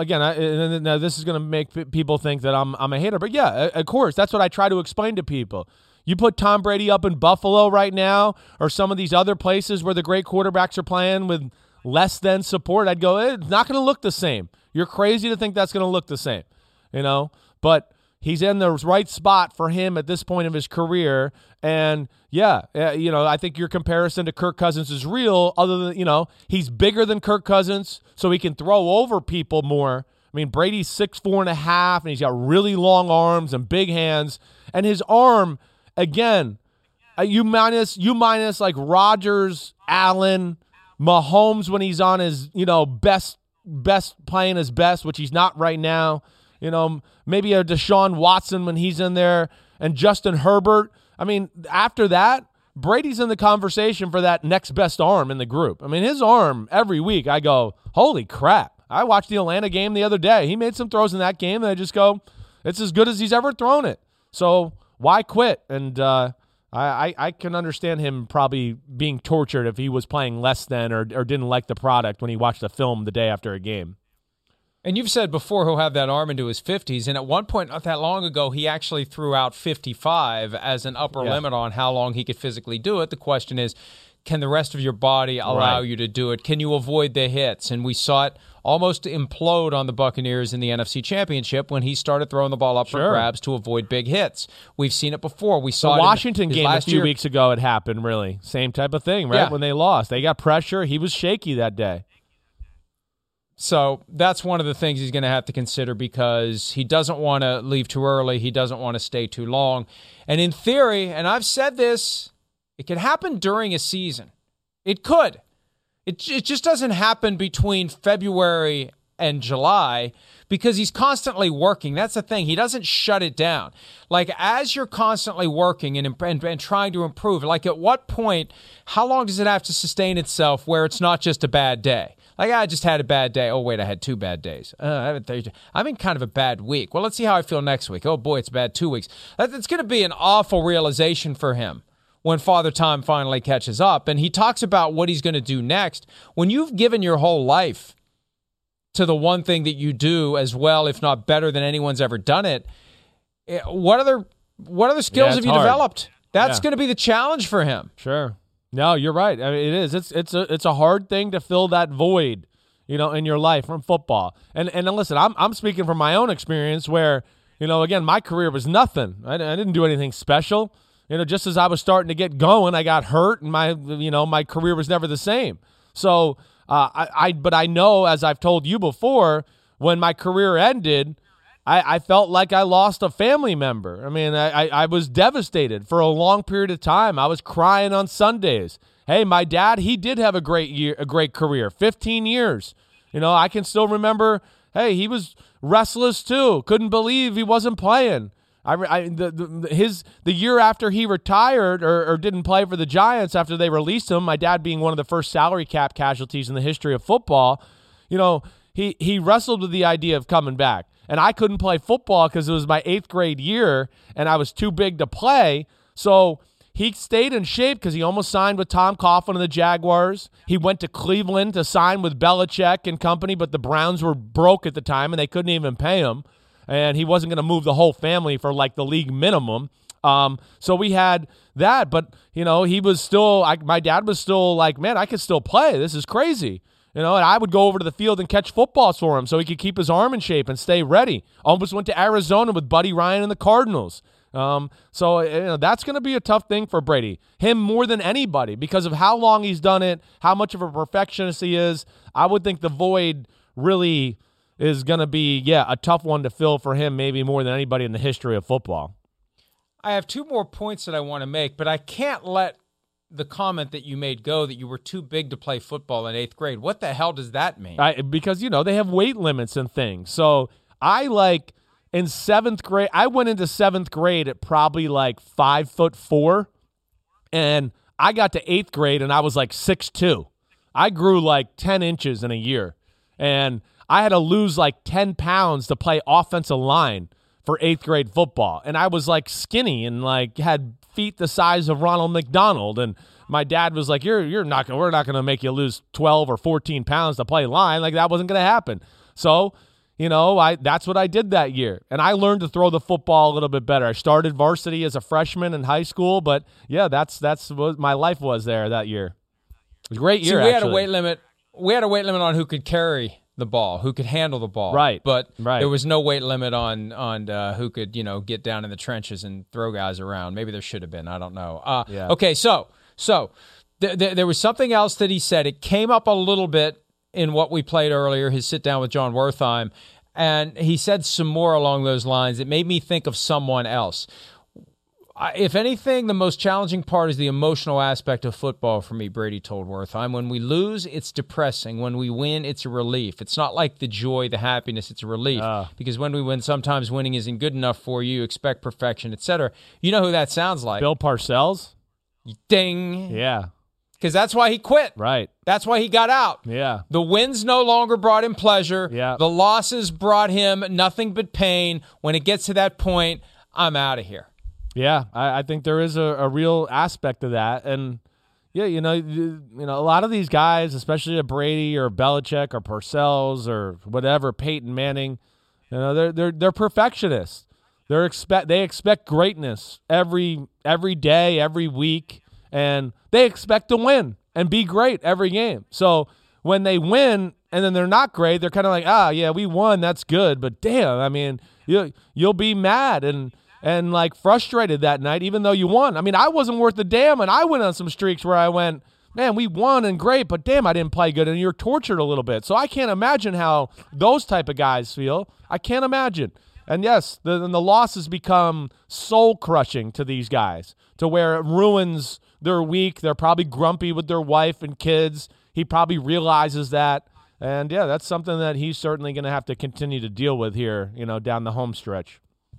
Now this is going to make people think that I'm a hater, but yeah, of course, that's what I try to explain to people. You put Tom Brady up in Buffalo right now or some of these other places where the great quarterbacks are playing with less than support, I'd go, it's not going to look the same. You're crazy to think that's going to look the same, but he's in the right spot for him at this point of his career. And, I think your comparison to Kirk Cousins is real, other than, he's bigger than Kirk Cousins, so he can throw over people more. I mean, Brady's 6'4.5", and he's got really long arms and big hands. And his arm, again, you minus like Rodgers, Allen, Mahomes when he's on his, best playing his best, which he's not right now. Maybe a Deshaun Watson when he's in there, and Justin Herbert. I mean, after that, Brady's in the conversation for that next best arm in the group. I mean, his arm, every week, I go, holy crap. I watched the Atlanta game the other day. He made some throws in that game, and I just go, it's as good as he's ever thrown it. So why quit? And I can understand him probably being tortured if he was playing less than or didn't like the product when he watched the film the day after a game. And you've said before he'll have that arm into his 50s, and at one point not that long ago, he actually threw out 55 as an upper limit on how long he could physically do it. The question is, can the rest of your body allow you to do it? Can you avoid the hits? And we saw it almost implode on the Buccaneers in the NFC Championship when he started throwing the ball up for grabs to avoid big hits. We've seen it before. We saw the it Washington game a few weeks ago. It happened, really. Same type of thing, right? Yeah. When they lost. They got pressure. He was shaky that day. So that's one of the things he's going to have to consider because he doesn't want to leave too early. He doesn't want to stay too long. And in theory, and I've said this, it could happen during a season. It could. It just doesn't happen between February and July because he's constantly working. That's the thing. He doesn't shut it down. Like, as you're constantly working and trying to improve, like at what point, how long does it have to sustain itself where it's not just a bad day? Like, I just had a bad day. Oh, wait, I had 2 bad days. I'm in kind of a bad week. Well, let's see how I feel next week. Oh, boy, it's bad 2 weeks. It's going to be an awful realization for him when Father Time finally catches up. And he talks about what he's going to do next. When you've given your whole life to the one thing that you do as well, if not better than anyone's ever done it, what other skills have you developed? That's going to be the challenge for him. Sure. No, you're right. I mean, it is. It's a hard thing to fill that void, in your life from football. And listen, I'm speaking from my own experience where, again, my career was nothing. I didn't do anything special. Just as I was starting to get going, I got hurt, and my career was never the same. So, but I know, as I've told you before, when my career ended, I felt like I lost a family member. I mean, I was devastated for a long period of time. I was crying on Sundays. Hey, my dad, he did have a great career, 15 years, You know, I can still remember, hey, he was restless too. Couldn't believe he wasn't playing. The year after he retired or didn't play for the Giants after they released him, my dad being one of the first salary cap casualties in the history of football, you know, he wrestled with the idea of coming back. And I couldn't play football because it was my 8th grade year and I was too big to play. So he stayed in shape because he almost signed with Tom Coughlin and the Jaguars. He went to Cleveland to sign with Belichick and company, but the Browns were broke at the time and they couldn't even pay him. And he wasn't going to move the whole family for like the league minimum. So we had that, but you know, he was still, my dad was still like, man, I could still play. This is crazy. You know, and I would go over to the field and catch footballs for him so he could keep his arm in shape and stay ready. Almost went to Arizona with Buddy Ryan and the Cardinals. So you know, that's going to be a tough thing for Brady. Him more than anybody because of how long he's done it, how much of a perfectionist he is. I would think the void really is going to be, a tough one to fill for him, maybe more than anybody in the history of football. I have 2 more points that I want to make, but I can't let the comment that you made go that you were too big to play football in 8th grade. What the hell does that mean? Because, you know, they have weight limits and things. So in 7th grade, I went into 7th grade at probably like 5'4", and I got to 8th grade and I was like 6'2". I grew like 10 inches in a year, and I had to lose like 10 pounds to play offensive line for 8th grade football. And I was like skinny and like had feet the size of Ronald McDonald. And my dad was like, we're not going to make you lose 12 or 14 pounds to play line. Like that wasn't going to happen. So, you know, that's what I did that year. And I learned to throw the football a little bit better. I started varsity as a freshman in high school, but yeah, that's what my life was there that year. It was a great year. See, we had a weight limit. We had a weight limit on who could carry the ball, who could handle the ball. Right. But there was no weight limit on who could, you know, get down in the trenches and throw guys around. Maybe there should have been. I don't know. Okay, so there was something else that he said. It came up a little bit in what we played earlier, his sit-down with John Wertheim, and he said some more along those lines. It made me think of someone else. If anything, the most challenging part is the emotional aspect of football for me, Brady told Wertheim. When we lose, it's depressing. When we win, it's a relief. It's not like the joy, the happiness, it's a relief. Because when we win, sometimes winning isn't good enough for you. You expect perfection, etc. You know who that sounds like? Bill Parcells? Ding. Yeah. Because that's why he quit. Right. That's why he got out. Yeah. The wins no longer brought him pleasure. Yeah. The losses brought him nothing but pain. When it gets to that point, I'm out of here. Yeah, I think there is a real aspect of that. And, yeah, you know, a lot of these guys, especially a Brady or Belichick or Parcells or whatever, Peyton Manning, you know, they're perfectionists. They expect greatness every day, every week, and they expect to win and be great every game. So when they win and then they're not great, they're kind of like, yeah, we won, that's good. But damn, I mean, you'll be mad and like frustrated that night, even though you won. I mean, I wasn't worth a damn, and I went on some streaks where I went, man, we won and great, but damn, I didn't play good, and you're tortured a little bit. So I can't imagine how those type of guys feel. I can't imagine. And yes, the losses become soul-crushing to these guys, to where it ruins their week. They're probably grumpy with their wife and kids. He probably realizes that. And, yeah, that's something that he's certainly going to have to continue to deal with here, you know, down the home stretch.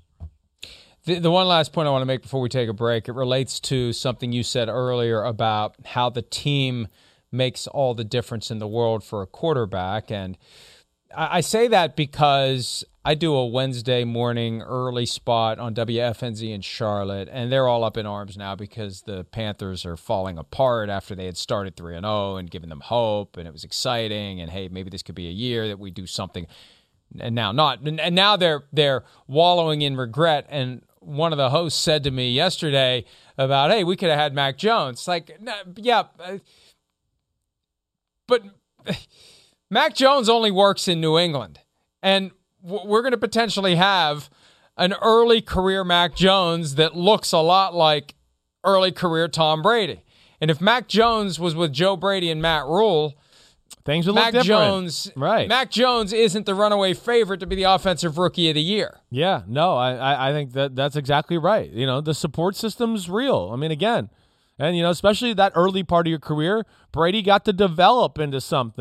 The one last point I want to make before we take a break, it relates to something you said earlier about how the team makes all the difference in the world for a quarterback. And I say that because I do a Wednesday morning early spot on WFNZ in Charlotte, and they're all up in arms now because the Panthers are falling apart after they had started 3-0 and given them hope, and it was exciting, and hey, maybe this could be a year that we do something. And now not. And now they're wallowing in regret. And one of the hosts said to me yesterday about, hey, we could have had Mac Jones. Like, yeah, but Mac Jones only works in New England. And we're going to potentially have an early career Mac Jones that looks a lot like early career Tom Brady. And if Mac Jones was with Joe Brady and Matt Rule, things would look different. Mac Jones isn't the runaway favorite to be the offensive rookie of the year. Yeah, no, I think that's exactly right. You know, the support system's real. I mean, again, and, you know, especially that early part of your career, Brady got to develop into something.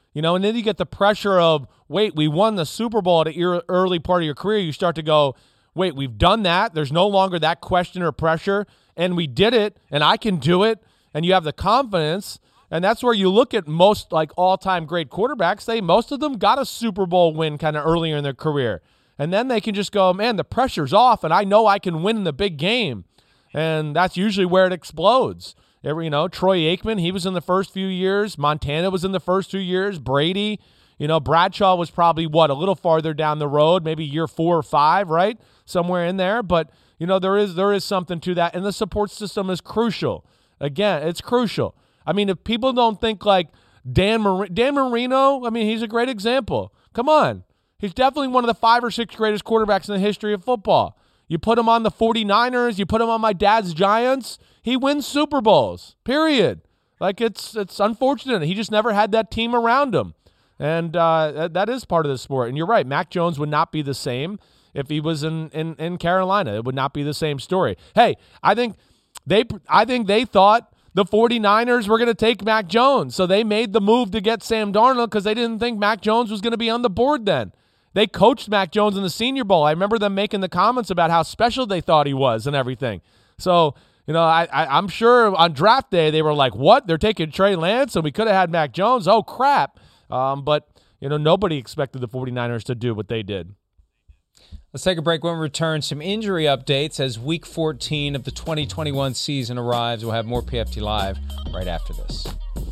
And then you get the pressure of, wait, we won the Super Bowl at an early part of your career. You start to go, wait, we've done that. There's no longer that question or pressure, and we did it, and I can do it, and you have the confidence. And that's where you look at most all-time great quarterbacks. Most of them got a Super Bowl win kind of earlier in their career. And then they can just go, man, the pressure's off, and I know I can win in the big game. And that's usually where it explodes. Troy Aikman, he was in the first few years. Montana was in the first 2 years. Brady, Bradshaw was probably, a little farther down the road, maybe year 4 or 5, right? Somewhere in there. But, there is something to that. And the support system is crucial. Again, it's crucial. I mean, if people don't think like Dan Marino, he's a great example. Come on. He's definitely one of the 5 or 6 greatest quarterbacks in the history of football. You put him on the 49ers, you put him on my dad's Giants, he wins Super Bowls, period. It's unfortunate. He just never had that team around him. And that is part of the sport. And you're right, Mac Jones would not be the same if he was in Carolina. It would not be the same story. Hey, I think they thought the 49ers were going to take Mac Jones, so they made the move to get Sam Darnold because they didn't think Mac Jones was going to be on the board then. They coached Mac Jones in the Senior Bowl. I remember them making the comments about how special they thought he was and everything. So, I'm sure on draft day they were like, what? They're taking Trey Lance, and we could have had Mac Jones? Oh, crap. But nobody expected the 49ers to do what they did. Let's take a break. When we return, some injury updates as Week 14 of the 2021 season arrives. We'll have more PFT Live right after this.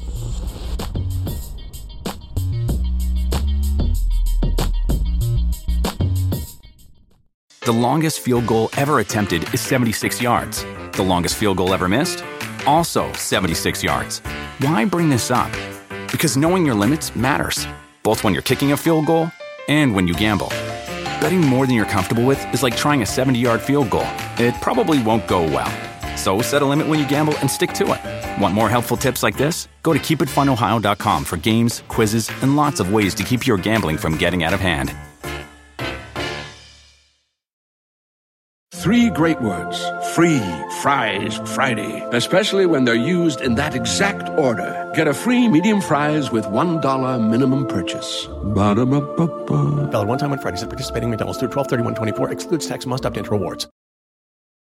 The longest field goal ever attempted is 76 yards. The longest field goal ever missed? Also 76 yards. Why bring this up? Because knowing your limits matters, both when you're kicking a field goal and when you gamble. Betting more than you're comfortable with is like trying a 70-yard field goal. It probably won't go well. So set a limit when you gamble and stick to it. Want more helpful tips like this? Go to keepitfunohio.com for games, quizzes, and lots of ways to keep your gambling from getting out of hand. 3 great words. Free Fries Friday. Especially when they're used in that exact order. Get a free medium fries with $1 minimum purchase. Ba-da-ba-ba-ba. Valid one time on Fridays at participating McDonald's through 12/31/24. Excludes tax. Must opt into rewards.